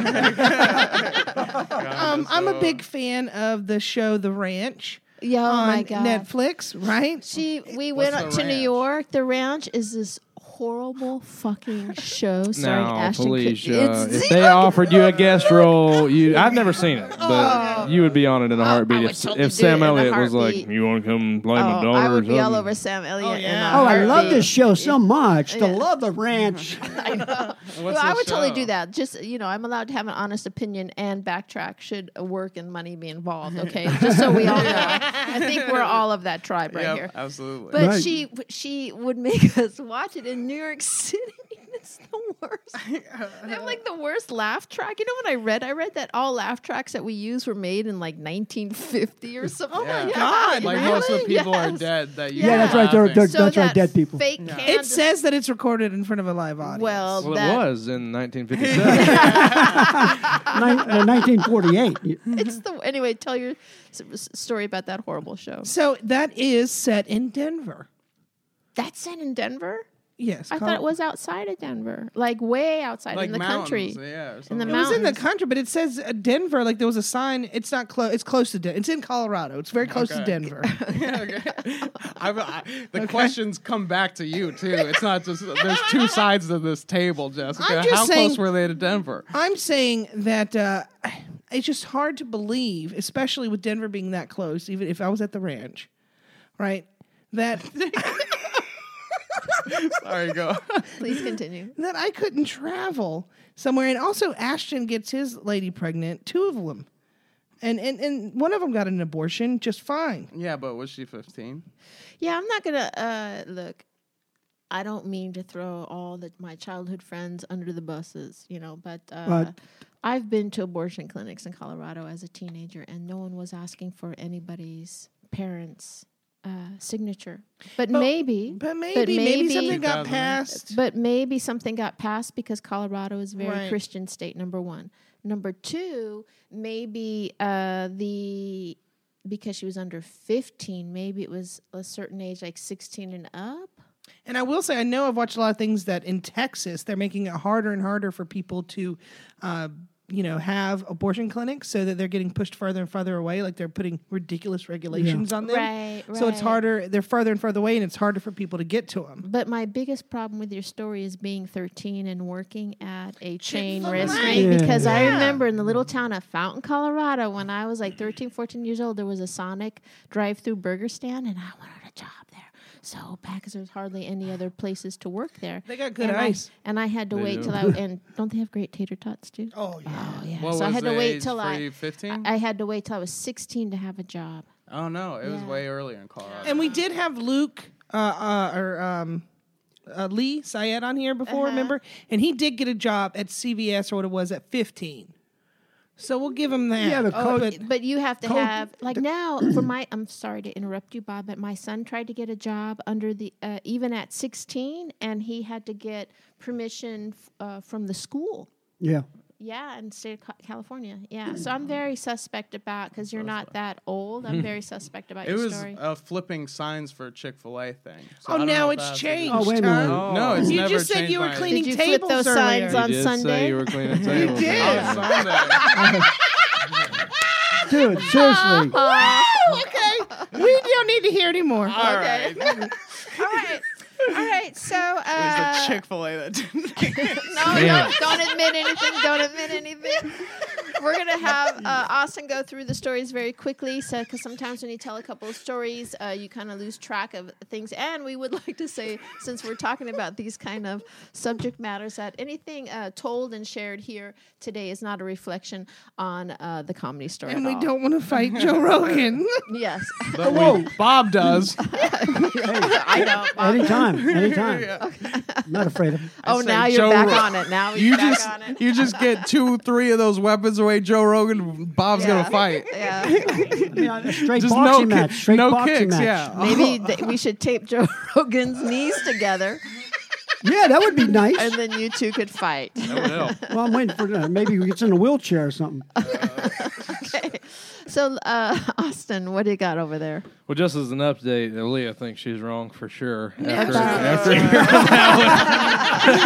Um, I'm a big fan of the show The Ranch Yeah, oh on my God. Netflix, right? She, we What's went The to New Ranch? York. The Ranch is this horrible fucking show starring no, Ashton Felicia. Kutcher. If It's- they offered you a guest role, you I've never seen it, but you would be on it in a Oh, heartbeat. I would if totally if do Sam it in a Elliott was like, heartbeat. "You want to come play my Oh, daughter?" I or would be all something?" over Sam Elliott. Oh, in yeah. a oh, I love heartbeat. this show so much. To Yeah. love the ranch. I know. What's Well, the I would totally show? do that. Just, you know, I'm allowed to have an honest opinion and backtrack should work and money be involved, okay? Just so we all know. I think we're all of that tribe right Yep, here. absolutely. But Right. she she would make us watch it in New York City. It's the worst. They have like the worst laugh track. You know what I read? I read that all laugh tracks that we use were made in like nineteen fifty or something. Oh my Yeah. God, like really? most of the people are Yes. dead that you Yeah, Yeah, were that's right. They're, laughing. they're, So that's right. that Dead people. Fake Yeah. Candace- It says that it's recorded in front of a live audience. well, Well, that, it was in nineteen fifty-seven. Nin- uh, nineteen forty-eight. It's the anyway. Tell your s- s- story about that horrible show. So that is set in Denver. That's set in Denver. Yes. I Col- thought it was outside of Denver, like way outside like in the mountains, country. yeah, or In the something. It was in the mountains. country, but it says uh, Denver. Like there was a sign. It's not close. It's close to Denver. It's in Colorado. It's very close to Okay. Denver. okay. I, I, the questions come back to you too. It's not just there's two sides to this table, Jessica. I'm just How saying- close were they to Denver? I'm saying that uh, it's just hard to believe, especially with Denver being that close. Even if I was at the ranch, right? That Sorry, go. Please continue. that I couldn't travel somewhere. And also, Ashton gets his lady pregnant. Two of them, and and and one of them got an abortion just fine. Yeah, but was she fifteen? Yeah, I'm not gonna uh, look. I don't mean to throw all the, my childhood friends under the buses, you know, but, uh, But- I've been to abortion clinics in Colorado as a teenager, and no one was asking for anybody's parents' uh, signature. But, But- maybe, But maybe, maybe, maybe- something got two thousand. passed. but maybe something got passed because Colorado is a very Right. Christian state. Number one. Number two, maybe uh, the because she was under fifteen, maybe it was a certain age, like sixteen and up. And I will say, I know I've watched a lot of things that in Texas, they're making it harder and harder for people to, uh, you know, have abortion clinics so that they're getting pushed further and further away. Like they're putting ridiculous regulations on them. Right, So it's right. harder. They're further and further away, and it's harder for people to get to them. But my biggest problem with your story is being thirteen and working at a chain Chick-fil-A. restaurant. Yeah. Because I Yeah. remember in the little town of Fountain, Colorado, when I was like thirteen, fourteen years old, there was a Sonic drive-through burger stand, and I wanted a job there so bad because there's hardly any other places to work there. They got good and ice. I, and I had to They wait do. till I and don't they have great tater tots too? Oh yeah. Oh yeah. What so I was had to the wait age till for I, you, fifteen? I I had to wait till I was sixteen to have a job. Oh no, it was Yeah. way earlier in Colorado. And we did have Luke uh, uh, or um, uh, Lee Syed on here before, Uh-huh. remember? And he did get a job at C V S or what it was at fifteen. So we'll give him that. Yeah, the Oh, code- but But you have to Code- have like now for my. I'm sorry to interrupt you, Bob, but my son tried to get a job under the uh, even at sixteen, and he had to get permission f- uh, from the school. Yeah. Yeah, in the state of Ca- California. Yeah, so I'm very suspect about because you're not that old. I'm very suspect about It your was story. uh, flipping signs for Chick-fil-A thing. So I oh, don't now know if it's that's- changed. Oh, wait a huh? minute. Oh. No, it's you never just said changed you were my- cleaning Did you flip tables those earlier. signs You on did Sunday? say you were cleaning tables. did. Oh, Sunday. Dude, seriously. Oh, okay. We don't need to hear anymore. All right. All right. All right. So, It was uh, the Chick-fil-A that didn't. no, Damn. no, don't admit anything. Don't admit anything. We're gonna have uh, Austin go through the stories very quickly, so because sometimes when you tell a couple of stories, uh, you kind of lose track of things. And we would like to say, since we're talking about these kind of subject matters, that anything uh, told and shared here today is not a reflection on uh, the Comedy Store. And at we all. don't want to fight Joe Rogan. Yes, But Whoa. we, Bob does. I know. Bob. Anytime. Anytime. I'm not afraid of him. Oh, say now you're Joe back Ro- on it. Now You you're back just on it. you just get two, three of those weapons away, Joe Rogan. Bob's Yeah. gonna fight. Yeah. I mean, a straight Just boxing no, ki- match. Straight no boxing kicks. match. Yeah. Maybe th- we should tape Joe Rogan's knees together, Yeah, that would be nice. and then you two could fight. That would help. Well, I'm waiting for uh, maybe he gets in a wheelchair or something. Okay. So, uh, Austin, what do you got over there? Well, just as an update, Aaliyah thinks she's wrong for sure. Never. After, after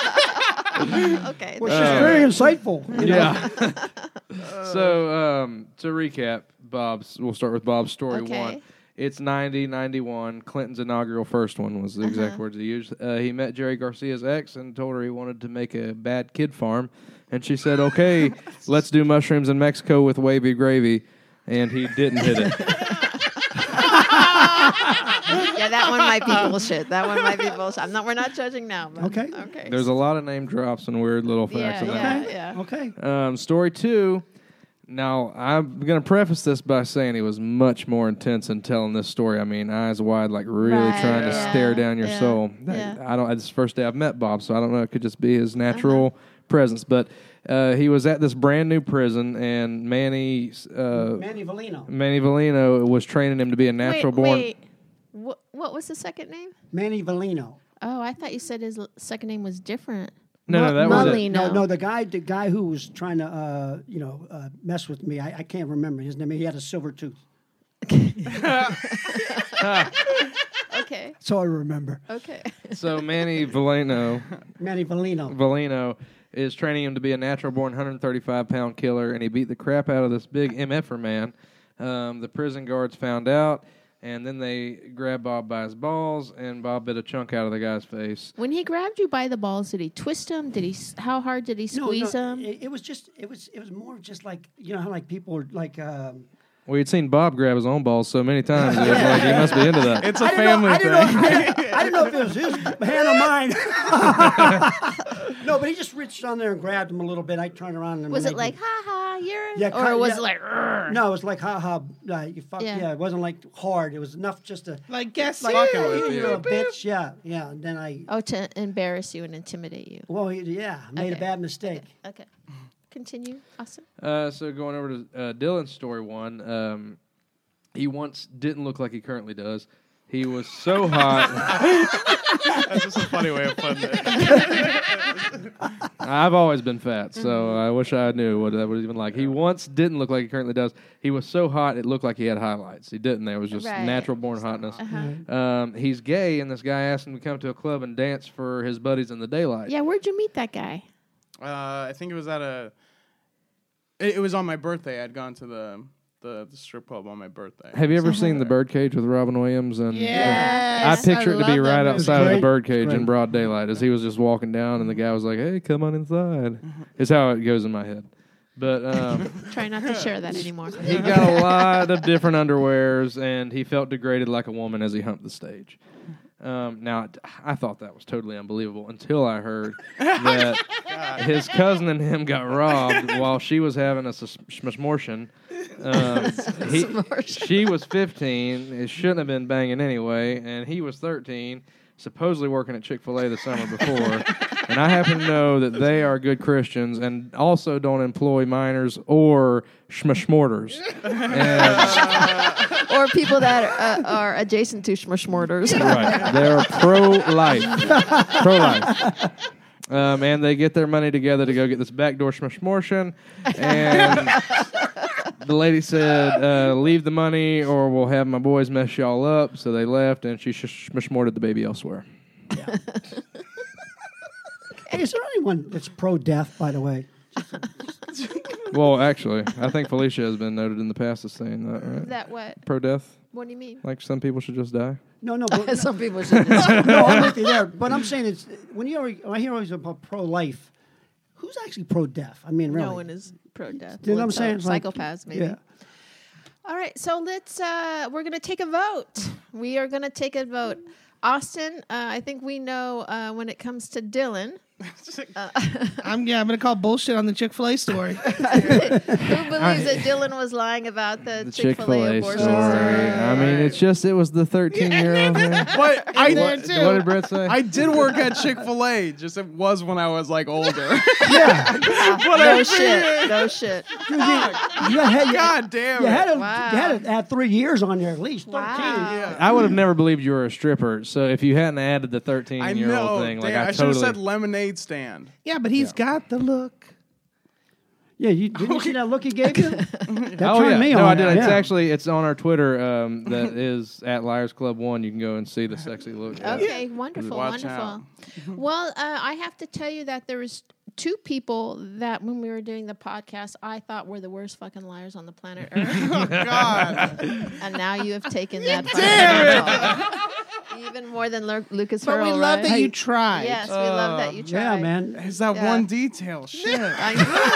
Okay. Well, there- she's very insightful. you know. Yeah. so um, to recap, Bob's. We'll start with Bob's story Okay. one. It's ninety, ninety-one. Clinton's inaugural first one was the exact Uh-huh. words he used. Uh, he met Jerry Garcia's ex and told her he wanted to make a bad kid farm. And she said, okay, let's do mushrooms in Mexico with wavy gravy. And he didn't hit it. Yeah, that one might be bullshit. That one might be bullshit. I'm not. We're not judging now. But, Okay. Okay. There's a lot of name drops and weird little facts yeah, in that. yeah, yeah. Okay. Um, story two. Now, I'm going to preface this by saying he was much more intense in telling this story. I mean, eyes wide, like really Right, trying to yeah, stare down your yeah, soul. That- yeah. I don't. It's the first day I've met Bob, so I don't know. It could just be his natural presence. But uh, he was at this brand new prison, and Manny uh, Manny Valino. Manny Valino was training him to be a natural wait, born. wait. What, what was the second name? Manny Valino. Oh, I thought you said his l- second name was different. No, no, that was it. Molino. No, no, the guy, the guy who was trying to, uh, you know, uh, mess with me. I, I can't remember his name. He had a silver tooth. Okay. That's all I remember. Okay. So Manny Valino. Manny Valino. Valino is training him to be a natural born one hundred thirty-five pound killer, and he beat the crap out of this big M F er man. Um, the prison guards found out, and then they grabbed Bob by his balls, and Bob bit a chunk out of the guy's face. When he grabbed you by the balls, did he twist them? Did he? s- How hard did he squeeze no, them? It, it was just, it was, it was more just like, you know how like people are like. Um, Well, you'd seen Bob grab his own balls so many times, it was like he must be into that. It's a I didn't family know, I didn't thing. Know, I, didn't, I didn't know if it was his hand or mine. No, but he just reached on there and grabbed him a little bit. I turned around and Was it made like him- ha ha? You're Yeah, or ki- was yeah. it like? "Rrr"? No, it was like ha ha. Uh, you fuck, Yeah. yeah. It wasn't like hard. It was enough just to Like, guess like Fucking you. with you you. know, bitch. Yeah, yeah. And then I, Oh, to embarrass you and intimidate you. well, he- yeah, made a Okay. bad mistake. Okay. Continue, Austin. Uh, so going over to uh, Dylan's story one, um, he once didn't look like he currently does. He was so hot. That's just a funny way of putting it. I've always been fat, so I wish I knew what that was even like. He once didn't look like he currently does. He was so hot it looked like he had highlights. He didn't. There was just Right. natural born hotness. Uh-huh. Um, he's gay, and this guy asked him to come to a club and dance for his buddies in the daylight. Yeah, where'd you meet that guy? Uh, I think it was at a. It, it was on my birthday. I'd gone to the, the the strip club on my birthday. Have you ever seen The Birdcage with Robin Williams? And Yes. I picture I it to be love that right movie. outside of the Great. birdcage in Great. broad daylight as he was just walking down, and the guy was like, "Hey, come on inside." Is how it goes in my head. But um, Try not to share that anymore. he got a lot of different underwears, and he felt degraded like a woman as he humped the stage. Um, now, I thought that was totally unbelievable until I heard that his cousin and him got robbed while she was having a sus- smortion. Um, he, she was fifteen. It shouldn't have been banging anyway, and he was thirteen. supposedly working at Chick-fil-A the summer before, and I happen to know that they are good Christians and also don't employ minors or schmashmorters. And Or people that are, uh, are adjacent to schmashmorters. right, they're pro-life, pro-life. Um, and they get their money together to go get this backdoor schmashmortion, and the lady said, uh, leave the money or we'll have my boys mess y'all up. So they left, and she sh- schmashmorted the baby elsewhere. Yeah. Hey, is there anyone that's pro-death, by the way? Well, actually, I think Felicia has been noted in the past as saying that, right? That what? Pro-death? What do you mean? Like some people should just die? No, no. But, Some people should. Just, no, I'm with you there. But I'm saying it's when you always, when I hear always about pro-life, who's actually pro-death? I mean, really. no one is pro-death. You know what I'm Well, saying? It's like- Psychopaths, maybe. Yeah. All right, so let's. Uh, we're gonna take a vote. We are gonna take a vote. Austin, uh, I think we know uh, when it comes to Dylan. I'm yeah. I'm gonna call bullshit on the Chick-fil-A story. Who believes that Dylan was lying about the, The Chick-fil-A, Chick-fil-A abortion story. story? I mean, it's just, it was the thirteen-year-old thing. But I, there what, too. What did Brett say? I did work at Chick-fil-A. Just it was when I was like older. Yeah. No shit. No shit. You, you, you had, you, God damn you it. had, to, Wow. you had to add three years on there at least. thirteen. Wow. Yeah. I would have never believed you were a stripper. So if you hadn't added the I thirteen-year-old know. thing, like damn, I, I should have totally. said lemonade stand. Yeah, but he's got the look. Yeah, you didn't you see that look he gave you? That Oh turned yeah, me no, on. I did. there, It's yeah. actually it's on our Twitter. Um, that is at Liars Club One. You can go and see the sexy look. Okay, wonderful, Watch wonderful. out. Well, uh, I have to tell you that there was two people that when we were doing the podcast, I thought were the worst fucking liars on the planet Earth, Oh, God. and now you have taken that. Damn Even more than Lu- Lucas But Hurl, we love right? that you tried. Yes, we love that you tried. Yeah, man. Is that Yeah. one detail? Shit. I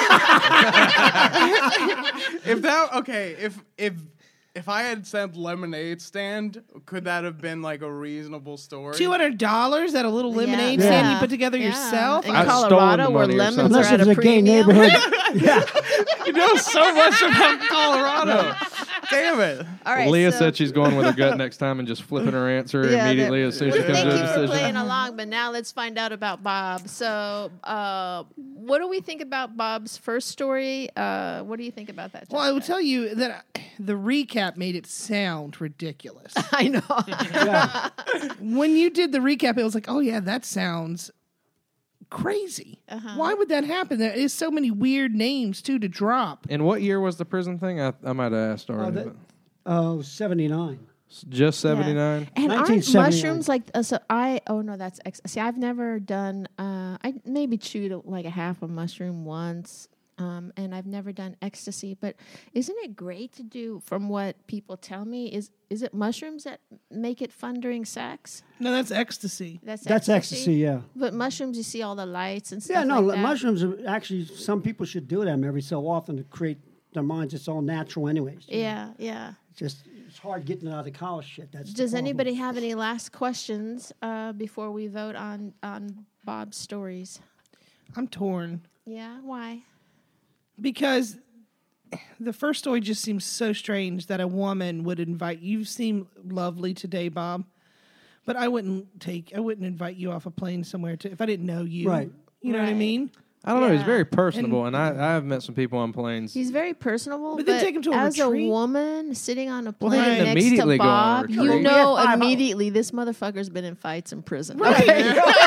If that okay, if if if I had said lemonade stand, could that have been like a reasonable story? Two hundred dollars at a little lemonade Yeah. stand Yeah. you put together Yeah. yourself. In I've stolen Colorado, the where money or lemons something. are Unless at it was a a gay premium. neighborhood. Yeah. You know so much about Colorado. Damn it. All right, Leah so- said she's going with her gut next time and just flipping her answer Yeah, immediately that- as soon as she Well, comes thank to a you for decision. playing along, but now let's find out about Bob. So, uh, what do we think about Bob's first story? Uh, what do you think about that? Well, I will Jessica? tell you that uh, the recap made it sound ridiculous. I know. Yeah. When you did the recap, it was like, oh yeah, that sounds crazy. Uh-huh. Why would that happen? There is so many weird names too to drop. And what year was the prison thing? I, I might have asked already. that- but Oh, seventy-nine. s- just seventy-nine. And aren't nineteen seventy-nine. mushrooms like uh, so? I oh no, that's ex- see. I've never done. Uh, I maybe chewed a- like a half a mushroom once, um, and I've never done ecstasy. But isn't it great to do? From what people tell me, is is it mushrooms that make it fun during sex? No, that's ecstasy. That's That's ecstasy, yeah. But mushrooms, you see all the lights and stuff. Yeah, no, like that. mushrooms are actually, some people should do them every so often to create their minds. It's all natural, anyways. you know. Yeah, yeah. It's just, it's hard getting it out of the college shit. That's the Does problem. anybody have any last questions uh, before we vote on on Bob's stories? I'm torn Yeah, why? because the first story just seems so strange that a woman would invite you. Seem lovely today, Bob, but I wouldn't take. I wouldn't invite you off a plane somewhere to if I didn't know you. Right. You know what I Right. mean? I don't know. He's Yeah. very personable, and, I I have met some people on planes. He's very personable, But but, then take him to a as retreat. a woman sitting on a Well, plane they didn't next immediately to go on a Bob, retreat. you We know had five immediately this motherfucker's been in fights in prison. Why is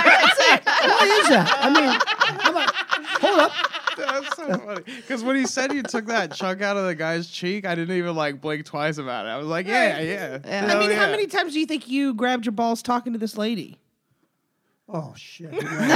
that? I mean, I'm like, hold up. That's so funny. Because when he said you took that chunk out of the guy's cheek, I didn't even like blink twice about it. I was like, yeah, yeah. Yeah. I Hell mean, how yeah. many times do you think you grabbed your balls talking to this lady? Oh, shit.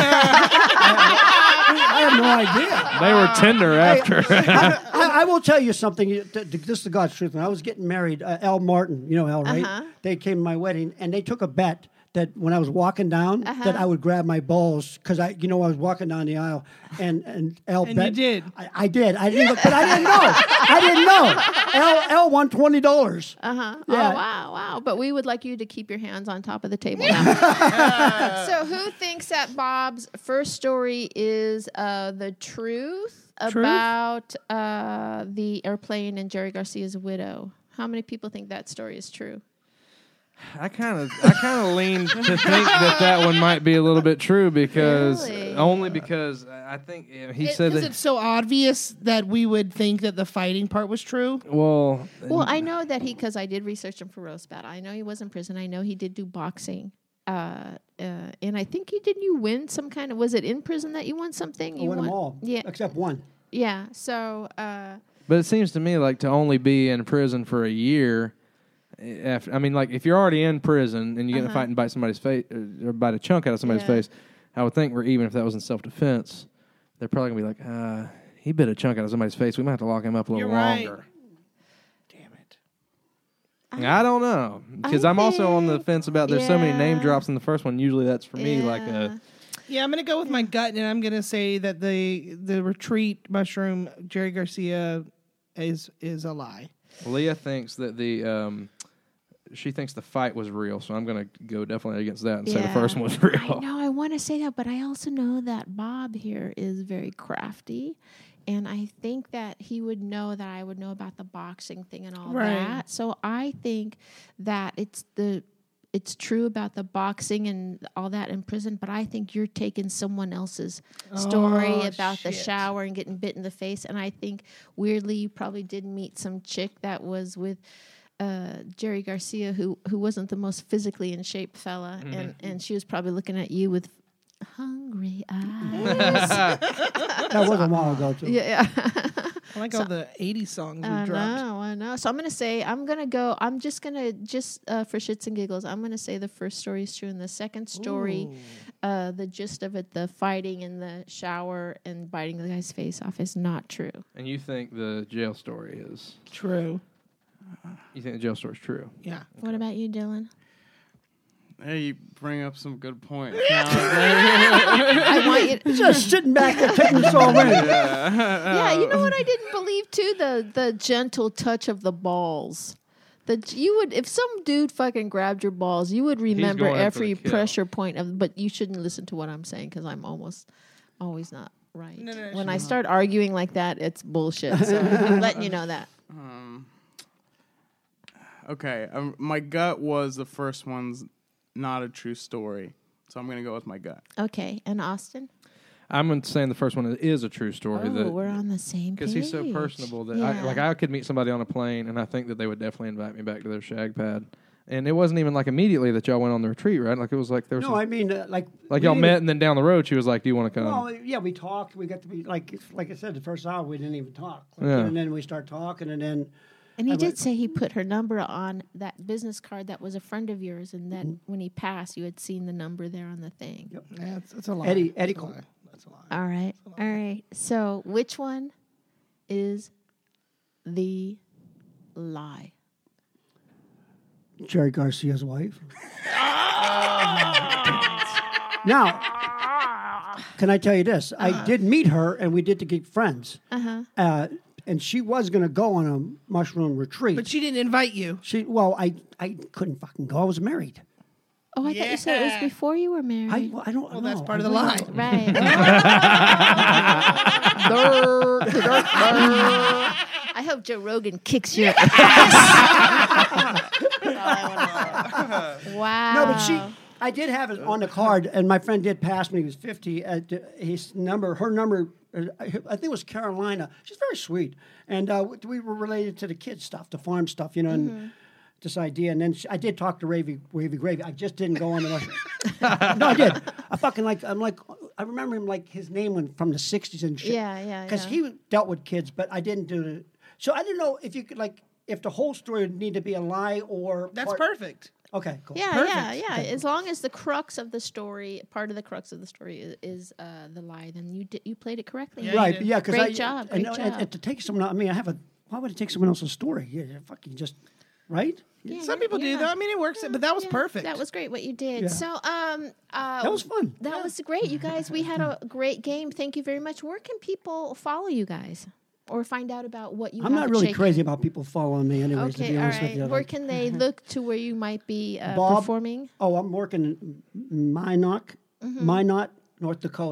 I have no idea. They were tender after. I, I will tell you something. you- th- th- This is the God's truth. When I was getting married, uh, Al Martin, you know Al, right? Uh-huh. They came to my wedding, and they took a bet that when I was walking down, that I would grab my balls because I, you know, I was walking down the aisle, and and Al And bet. you did. I, I did. I didn't, but I didn't know. I didn't know. Al Al won twenty dollars. Uh huh. Yeah. Oh wow, wow! But we would like you to keep your hands on top of the table now. So, who thinks that Bob's first story is uh, the truth, Truth? about uh, the airplane and Jerry Garcia's widow? How many people think that story is true? I kind of, I kind of lean to think that that one might be a little bit true because Really? only because I think you know, he It- said 'cause that. it's so obvious that we would think that the fighting part was true. Well, Well, I know that he, because I did research him for roast battle. I know he was in prison. I know he did do boxing. Uh, uh, and I think you didn't you win some kind of, was it in prison that you won something? I You won them won- all. Yeah. Except one. Yeah. So, uh, but it seems to me like to only be in prison for a year. After, I mean, like if you're already in prison and you get in a Uh-huh. fight and bite somebody's face or bite a chunk out of somebody's Yeah. face, I would think, where even if that was in self defense, they're probably gonna be like, uh, he bit a chunk out of somebody's face. We might have to lock him up a little You're right. longer. Damn it. I don't know because I I'm also on the think- fence about. There's so many name yeah. drops in the first one. Usually that's for me like yeah. a. Yeah, I'm gonna go with my gut, and I'm gonna say that the the retreat mushroom Jerry Garcia is is a lie. Leah thinks that the um, she thinks the fight was real, so I'm gonna go definitely against that and say the Yeah. first one was I real. know I want to say that, but I also know that Bob here is very crafty. And I think that he would know that I would know about the boxing thing and all Right. that. So I think that it's the it's true about the boxing and all that in prison, but I think you're taking someone else's story Oh, about the shit. shower and getting bit in the face. And I think weirdly you probably did meet some chick that was with uh, Jerry Garcia who who wasn't the most physically in shape fella, Mm-hmm. and and she was probably looking at you with hungry eyes. That was a while ago, too. yeah, yeah. I like all the eighties songs I we dropped. know, I know. So I'm gonna say I'm gonna go. I'm just gonna just uh, for shits and giggles. I'm gonna say the first story is true, and the second story, uh, the gist of it, the fighting in the shower and biting the guy's face off, is not true. And you think the jail story is? True. You think the jail story is true? Yeah. What about you, Dylan? Hey, you bring up some good points. I want you. To, Just sitting back there taking this all in. yeah, you know what I didn't believe too the the gentle touch of the balls. That you would, if some dude fucking grabbed your balls, you would remember going in for the every kill. pressure point of. But you shouldn't listen to what I'm saying because I'm almost always not right. No, no, no, when she I start arguing like that, it's bullshit. So I'm letting you know that. Um, okay, um, my gut was the first one's not a true story, so I'm gonna go with my gut. Okay, and Austin. I'm saying the first one is a true story. Oh, we're on the same page. Because he's so personable that I, Yeah. like I could meet somebody on a plane and I think that they would definitely invite me back to their shag pad. And it wasn't even like immediately that y'all went on the retreat, right? Like it was like there was No, I mean, uh, like... like we y'all didn't met even- and then down the road she was like, "Do you want to come?" Well, yeah, we talked. We got to be, like like I said, the first hour we didn't even talk. Like, Yeah. And then we start talking, and then... And he I did went- say he put her number on that business card that was a friend of yours, and then Mm-hmm. when he passed, you had seen the number there on the thing. Yep. Yeah, it's, it's a lie. Eddie- Eddie That's a Cole. lie. That's a lie. All right, all right. So which one is the lie? Jerry Garcia's wife. Now, can I tell you this? I did meet her, and we did to get friends. Uh-huh. Uh, and she was going to go on a mushroom retreat. But she didn't invite you. she, well, I, I couldn't fucking go. I was married. Oh, I thought you said it was Yeah. before you were married. I, well, I don't. Well, that's know. part of I the don't lie. know. Right. I hope Joe Rogan kicks your ass. Wow. No, but she. I did have it on the card, and my friend did pass me. He was fifty. Uh, d- his number, her number, uh, I think it was Carolina. She's very sweet, and uh, we were related to the kids stuff, the farm stuff, you know, and this idea. And then she, I did talk to Ravy, Wavy Gravy. I just didn't go on the. No, I did. I fucking like. I'm like. I remember him like his name went from the sixties and shit. Yeah, yeah, Because yeah. he dealt with kids, but I didn't do the. So I didn't know if you could like if the whole story would need to be a lie or. That's part- perfect. Okay, cool. Yeah, Perfect. yeah, yeah. As long as the crux of the story, part of the crux of the story is, is uh, the lie, then you did, you played it correctly. Yeah, you Right, did. yeah, because Great I, job, I great know, job. And, and to take someone, I mean, I have a. Why would I take someone else's story? Yeah, yeah, fucking just, right? Yeah, Some people yeah. do, though. I mean, it works, but that was Yeah, perfect. That was great what you did. Yeah. So, um, uh, That was fun. That was great, you guys. We had a great game. Thank you very much. Where can people follow you guys or find out about what you? I'm have not at really Shaken? crazy about people following me, anyways. to Okay, be all honest with right. you. Where Like, can they look to where you might be uh, Bob- performing? oh, I'm working in Minot, Mm-hmm. Minot, North Dakota,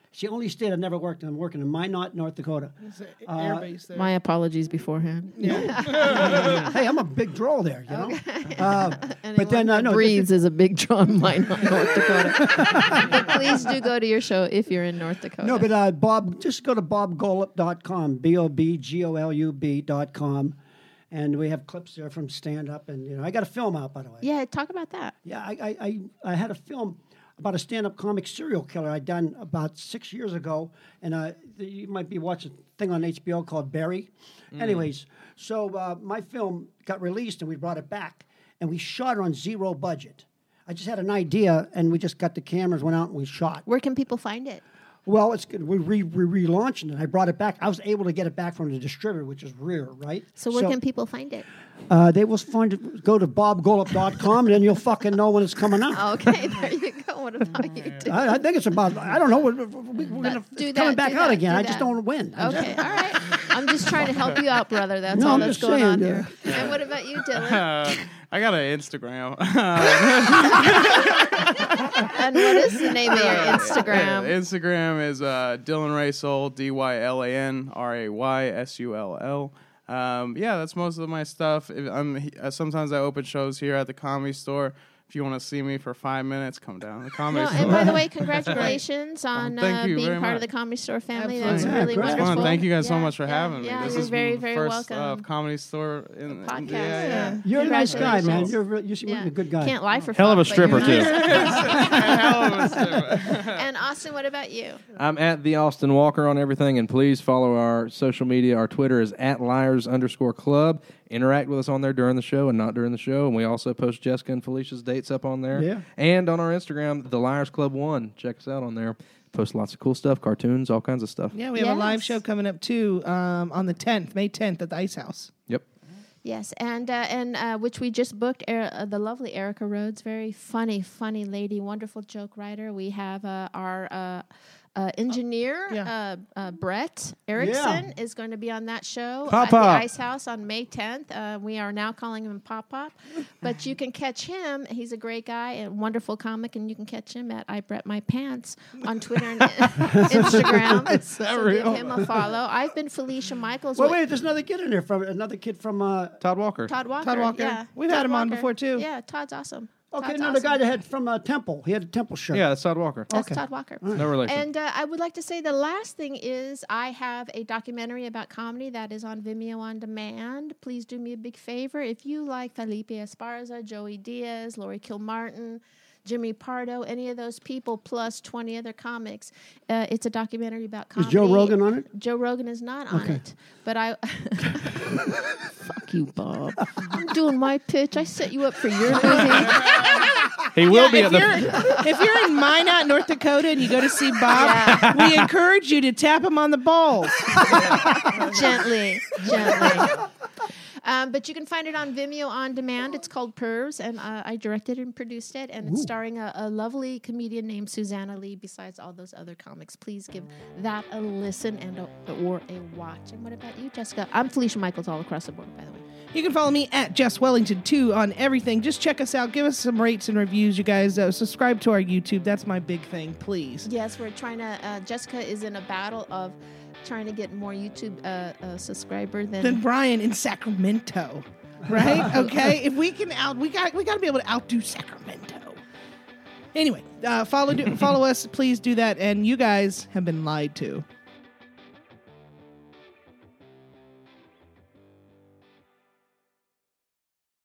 It's the only state I've never worked in. I'm working in Minot, North Dakota. It's a air base there. My apologies beforehand. Hey, I'm a big draw there, you know. Uh, but then uh, no, breathes is a big draw in Minot, North Dakota. But please do go to your show if you're in North Dakota. no, but uh, Bob, just go to bob golup dot com, B O B G O L U B dot com, and we have clips there from stand up, and you know, I got a film out, by the way. yeah, talk about that. Yeah, I, I, I, I had a film about a stand-up comic serial killer I'd done about six years ago, and uh, you might be watching a thing on H B O called Barry. Mm. Anyways, so uh, my film got released, and we brought it back, and we shot it on zero budget. I just had an idea, and we just got the cameras, went out, and we shot. Where can people find it? Well, it's good. We re, we relaunching it. I brought it back. I was able to get it back from the distributor, which is rare, right? So where can people find it? Uh, they will find it. Go to bob golup dot com, and then you'll fucking know when it's coming out. Okay, there you go. What about you? Dave? I, I think it's about. I don't know. We're, we're gonna do it's that, coming back do out that, again. do I just that. don't win. I'm Okay, just- all right. I'm just trying to help you out, brother. That's No, all I'm that's just going saying, on yeah. here. And what about you, Dylan? Uh, I got an Instagram. And what is the name of your Instagram? Instagram is uh, Dylan Ray Soul, D Y L A N R A Y S U L L. Um, yeah, that's most of my stuff. If I'm uh, sometimes I open shows here at the Comedy Store. If you want to see me for five minutes, come down to the Comedy Well, Store. and by the way, congratulations on Oh, thank uh, you being very part of much. the Comedy Store family. Absolutely. That's Yeah, really great. It's wonderful. fun. Thank you guys so Yeah, much for yeah, having me. Yeah, This you're is very, the very first welcome. Uh, Comedy Store in Podcast. Yeah, yeah. Yeah. You're a nice guy, man. Congratulations. You're re- you seem like Yeah. a good guy. Can't lie for Hell of a fun, but you're stripper, too. nice. Hell of a stripper. And Austin, what about you? I'm at the Austin Walker on everything, and please follow our social media. Our Twitter is at liars underscore club. Interact with us on there during the show and not during the show. And we also post Jessica and Felicia's dates up on there. Yeah. And on our Instagram, the Liars Club One. Check us out on there. Post lots of cool stuff, cartoons, all kinds of stuff. Yeah, we have a live Yes. show coming up too um, on the tenth, May tenth at the Ice House. Yep. Yes, and uh, and uh, which we just booked er- uh, the lovely Erica Rhodes, very funny, funny lady, wonderful joke writer. We have uh, our uh, uh, engineer, Yeah. uh, uh, Brett Erickson, is going to be on that show Pop at the Pop. Ice House on May tenth. Uh, we are now calling him Pop Pop, but you can catch him. He's a great guy and wonderful comic, and you can catch him at I Brett My Pants on Twitter and Instagram. Is that so real? give him a follow. I've been Felicia Michaels. Well, with wait, there's another kid in there from another kid from. Uh, Todd Walker. Todd Walker. Todd Walker. Yeah. We've Todd had him on Walker. before, too. Yeah, Todd's awesome. okay, Todd's no, the guy awesome. that had from uh, Temple. He had a Temple shirt. Yeah, that's Todd Walker. That's Okay. Todd Walker. No relation. And uh, I would like to say the last thing is I have a documentary about comedy that is on Vimeo on demand. Please do me a big favor. If you like Felipe Esparza, Joey Diaz, Lori Kilmartin, Jimmy Pardo, any of those people, plus twenty other comics, uh, it's a documentary about Is comedy. Joe Rogan on it? Joe Rogan is not on Okay. it, but I. Fuck you, Bob. I'm doing my pitch. I set you up for your movie. He will Yeah, be if at you're, the. if you're in Minot, North Dakota, and you go to see Bob, we encourage you to tap him on the balls. gently, gently. Um, but you can find it on Vimeo on demand. It's called Pervs, and uh, I directed and produced it, and it's starring a, a lovely comedian named Susanna Lee. Besides all those other comics, please give that a listen and a, or a watch. And what about you, Jessica? I'm Felicia Michaels all across the board, by the way. You can follow me at Jess Wellington too on everything. Just check us out. Give us some rates and reviews, you guys. Uh, subscribe to our YouTube. That's my big thing, please. Yes, we're trying to. Uh, Jessica is in a battle of trying to get more YouTube uh, uh, subscriber than. Then Brian in Sacramento, right? Okay, if we can out, we got we got to be able to outdo Sacramento. Anyway, uh, follow do, follow us, please do that. And you guys have been lied to.